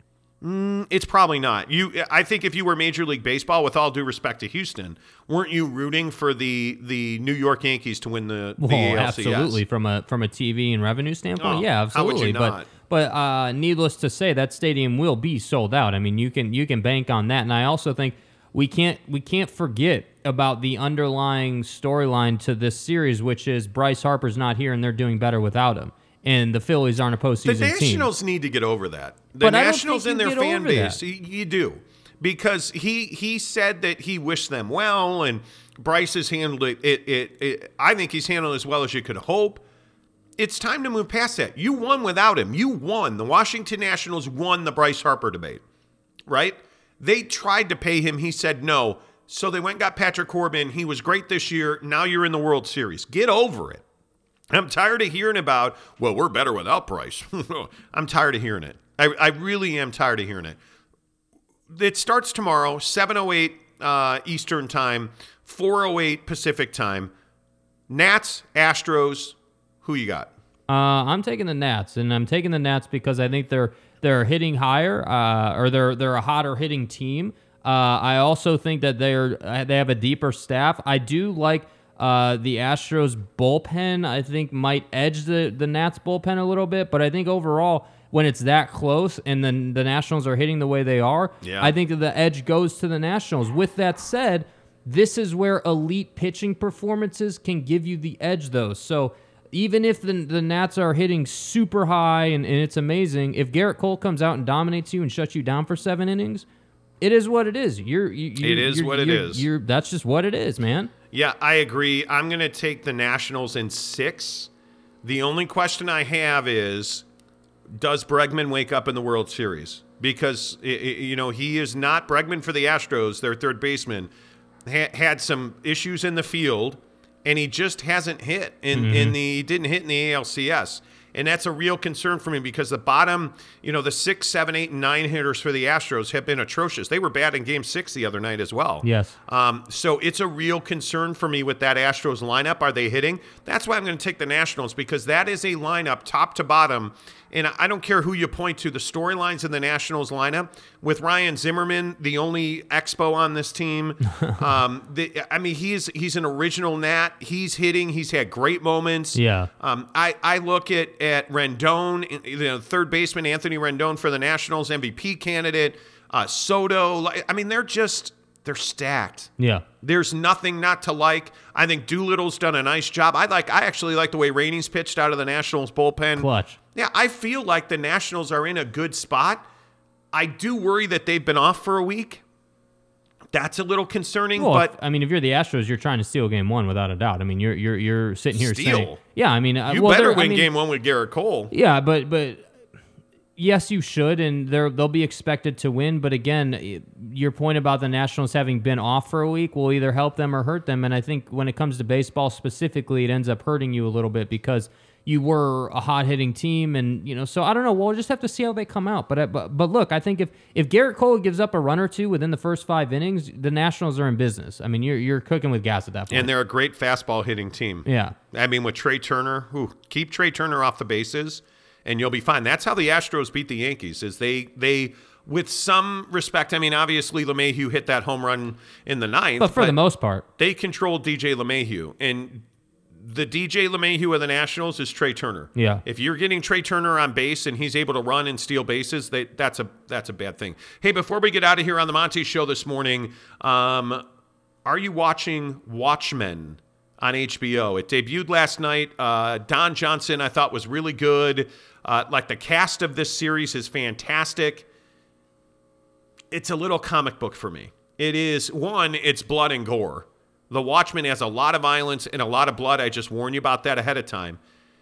Mm, it's probably not. You, I think if you were Major League Baseball, with all due respect to Houston, weren't you rooting for the the New York Yankees to win the, the well, A L C S? Absolutely, from a from a T V and revenue standpoint, Oh, yeah, absolutely. how would you but not? but uh, needless to say, that stadium will be sold out. I mean, you can you can bank on that, and I also think we can't we can't forget about the underlying storyline to this series, which is Bryce Harper's not here, and they're doing better without him. And the Phillies aren't a postseason The team. Nationals need to get over that. The But I don't Nationals think and you their get fan over base, that. you, you do. Because he he said that he wished them well, and Bryce has handled it, it, it, it. I think he's handled it as well as you could hope. It's time to move past that. You won without him. You won. The Washington Nationals won the Bryce Harper debate, right? They tried to pay him. He said no. So they went and got Patrick Corbin. He was great this year. Now you're in the World Series. Get over it. I'm tired of hearing about, well, we're better without Bryce. I'm tired of hearing it. I, I really am tired of hearing it. It starts tomorrow, seven oh eight uh, Eastern Time, four oh eight Pacific Time. Nats, Astros, who you got? Uh, I'm taking the Nats, and I'm taking the Nats because I think they're they're hitting higher, uh, or they're they're a hotter hitting team. Uh, I also think that they're they have a deeper staff. I do like uh, the Astros bullpen. I think might edge the the Nats bullpen a little bit, but I think overall, when it's that close and then the Nationals are hitting the way they are, yeah. I think that the edge goes to the Nationals. With that said, this is where elite pitching performances can give you the edge, though. So even if the the Nats are hitting super high and, and it's amazing, if Garrett Cole comes out and dominates you and shuts you down for seven innings, it is what it is. You're, you, you, it is you're, what it you're, is. You're, that's just what it is, man. Yeah, I agree. I'm going to take the Nationals in six. The only question I have is, does Bregman wake up in the World Series? Because, you know, he is not Bregman for the Astros, their third baseman, ha- had some issues in the field, and he just hasn't hit in, mm-hmm. in the he didn't hit in the A L C S. And that's a real concern for me because the bottom, you know, the six, seven, eight, and nine hitters for the Astros have been atrocious. They were bad in game six the other night as well. Yes. Um, so it's a real concern for me with that Astros lineup. Are they hitting? That's why I'm going to take the Nationals, because that is a lineup top to bottom. And I don't care who you point to, the storylines in the Nationals lineup with Ryan Zimmerman, the only expo on this team. um, the, I mean, he's he's an original Nat. He's hitting. He's had great moments. Yeah. Um, I, I look at, at Rendon, you know, third baseman Anthony Rendon for the Nationals, M V P candidate. Uh, Soto. I mean, they're just they're stacked. Yeah. There's nothing not to like. I think Doolittle's done a nice job. I like. I actually like the way Rainey's pitched out of the Nationals bullpen. Clutch. Yeah, I feel like the Nationals are in a good spot. I do worry that they've been off for a week. That's a little concerning, well, but if, I mean, if you're the Astros, you're trying to steal game one without a doubt. I mean, you're you're you're sitting here Steal? saying, yeah, I mean, uh, you well, better they're- win I mean, game one with Garrett Cole. Yeah, but but yes, you should, and they're they'll be expected to win. But again, your point about the Nationals having been off for a week will either help them or hurt them. And I think when it comes to baseball specifically, it ends up hurting you a little bit because you were a hot-hitting team, and you know. So I don't know. We'll just have to see how they come out. But but but look, I think if if Garrett Cole gives up a run or two within the first five innings, the Nationals are in business. I mean, you're you're cooking with gas at that point. And they're a great fastball hitting team. Yeah. I mean, with Trey Turner, who keep Trey Turner off the bases, and you'll be fine. That's how the Astros beat the Yankees. Is they they with some respect. I mean, obviously LeMahieu hit that home run in the ninth, But for the most part, they controlled D J LeMahieu, and the D J LeMahieu of the Nationals is Trey Turner. Yeah. If you're getting Trey Turner on base and he's able to run and steal bases, they, that's a that's a bad thing. Hey, before we get out of here on the Monty Show this morning, um, are you watching Watchmen on H B O? It debuted last night. Uh, Don Johnson, I thought, was really good. Uh, like the cast of this series is fantastic. It's a little comic book for me. It is, one, it's blood and gore. The Watchmen has a lot of violence and a lot of blood. I just warn you about that ahead of time.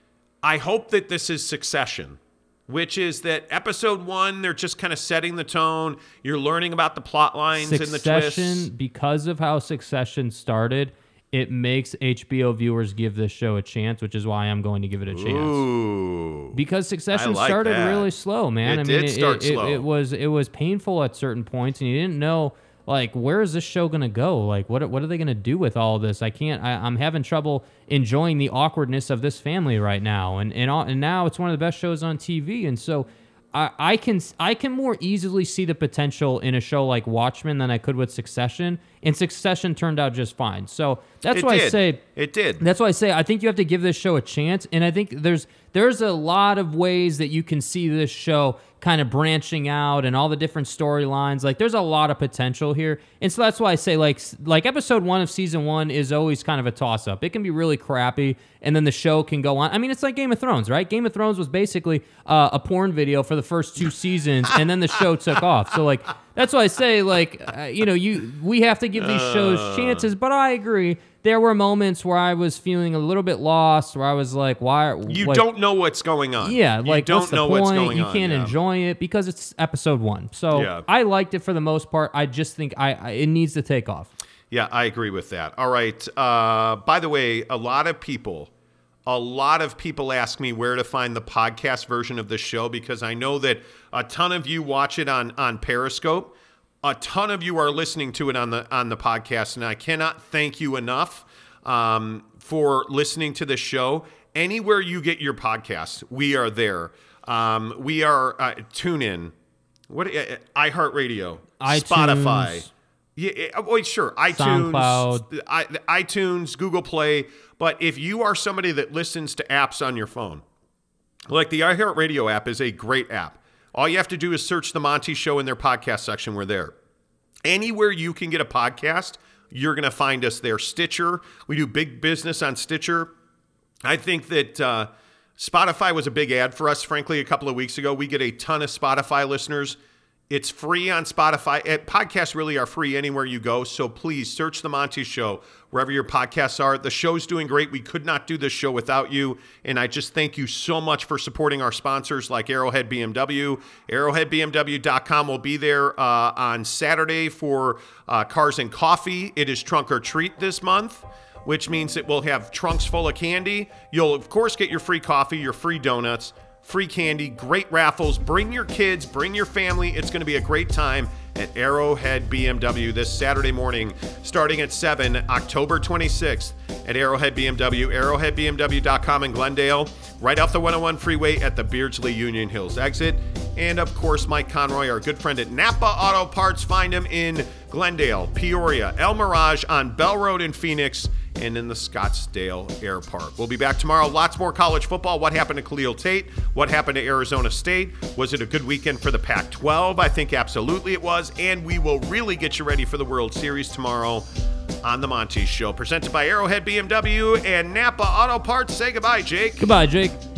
I hope that this is Succession, which is that episode one, they're just kind of setting the tone. You're learning about the plot lines and the twists. Succession, because of how Succession started, it makes H B O viewers give this show a chance, which is why I'm going to give it a chance. Ooh. Because Succession I like started that. really slow, man. It I mean, did it, start it, slow. It, it was it was painful at certain points, and you didn't know, like, where is this show gonna go? Like, what what are they gonna do with all this? I can't. I, I'm having trouble enjoying the awkwardness of this family right now, and and all, and now it's one of the best shows on T V, and so. I, I can I can more easily see the potential in a show like Watchmen than I could with Succession, and Succession turned out just fine. So that's It why I did. say It did. That's why I say I think you have to give this show a chance, and I think there's there's a lot of ways that you can see this show kind of branching out and all the different storylines. Like, there's a lot of potential here, and so that's why I say like like episode one of season one is always kind of a toss up. It can be really crappy, and then the show can go on. I mean, it's like Game of Thrones, right? Game of Thrones was basically uh, a porn video for the first two seasons, and then the show took off. So like that's why I say like uh, you know you we have to give these shows chances. But I agree. There were moments where I was feeling a little bit lost, where I was like, "Why?" You like, don't know what's going on. Yeah, you like don't what's the know point? what's going you on. can't yeah. enjoy it because it's episode one. So Yeah. I liked it for the most part. I just think I, I it needs to take off. Yeah, I agree with that. All right. Uh, by the way, a lot of people, a lot of people ask me where to find the podcast version of the show because I know that a ton of you watch it on on Periscope. A ton of you are listening to it on the on the podcast, and I cannot thank you enough um, for listening to the show. Anywhere you get your podcasts, we are there. Um, we are uh, TuneIn, what uh, iHeartRadio, iTunes. Spotify. Yeah, uh, wait, sure. iTunes, SoundCloud. I, iTunes, Google Play. But if you are somebody that listens to apps on your phone, like the iHeartRadio app is a great app. All you have to do is search The Monty Show in their podcast section. We're there. Anywhere you can get a podcast, you're going to find us there. Stitcher, we do big business on Stitcher. I think that uh, Spotify was a big ad for us, frankly, a couple of weeks ago. We get a ton of Spotify listeners. It's free on Spotify. Podcasts really are free anywhere you go. So please search The Monty Show wherever your podcasts are. The show's doing great. We could not do this show without you. And I just thank you so much for supporting our sponsors like Arrowhead B M W. Arrowhead B M W dot com will be there uh, on Saturday for uh, Cars and Coffee. It is Trunk or Treat this month. which means it will have trunks full of candy. You'll, of course, get your free coffee, your free donuts, free candy, great raffles. Bring your kids, bring your family. It's going to be a great time at Arrowhead B M W this Saturday morning, starting at seven, October twenty-sixth at Arrowhead B M W, arrowhead b m w dot com in Glendale, right off the one oh one freeway at the Beardsley Union Hills exit. And, of course, Mike Conroy, our good friend at Napa Auto Parts. Find him in Glendale, Peoria, El Mirage, on Bell Road in Phoenix, and in the Scottsdale Air Park. We'll be back tomorrow. Lots more college football. What happened to Khalil Tate? What happened to Arizona State? Was it a good weekend for the Pac twelve? I think absolutely it was. And we will really get you ready for the World Series tomorrow on The Monty Show. Presented by Arrowhead B M W and Napa Auto Parts. Say goodbye, Jake. Goodbye, Jake.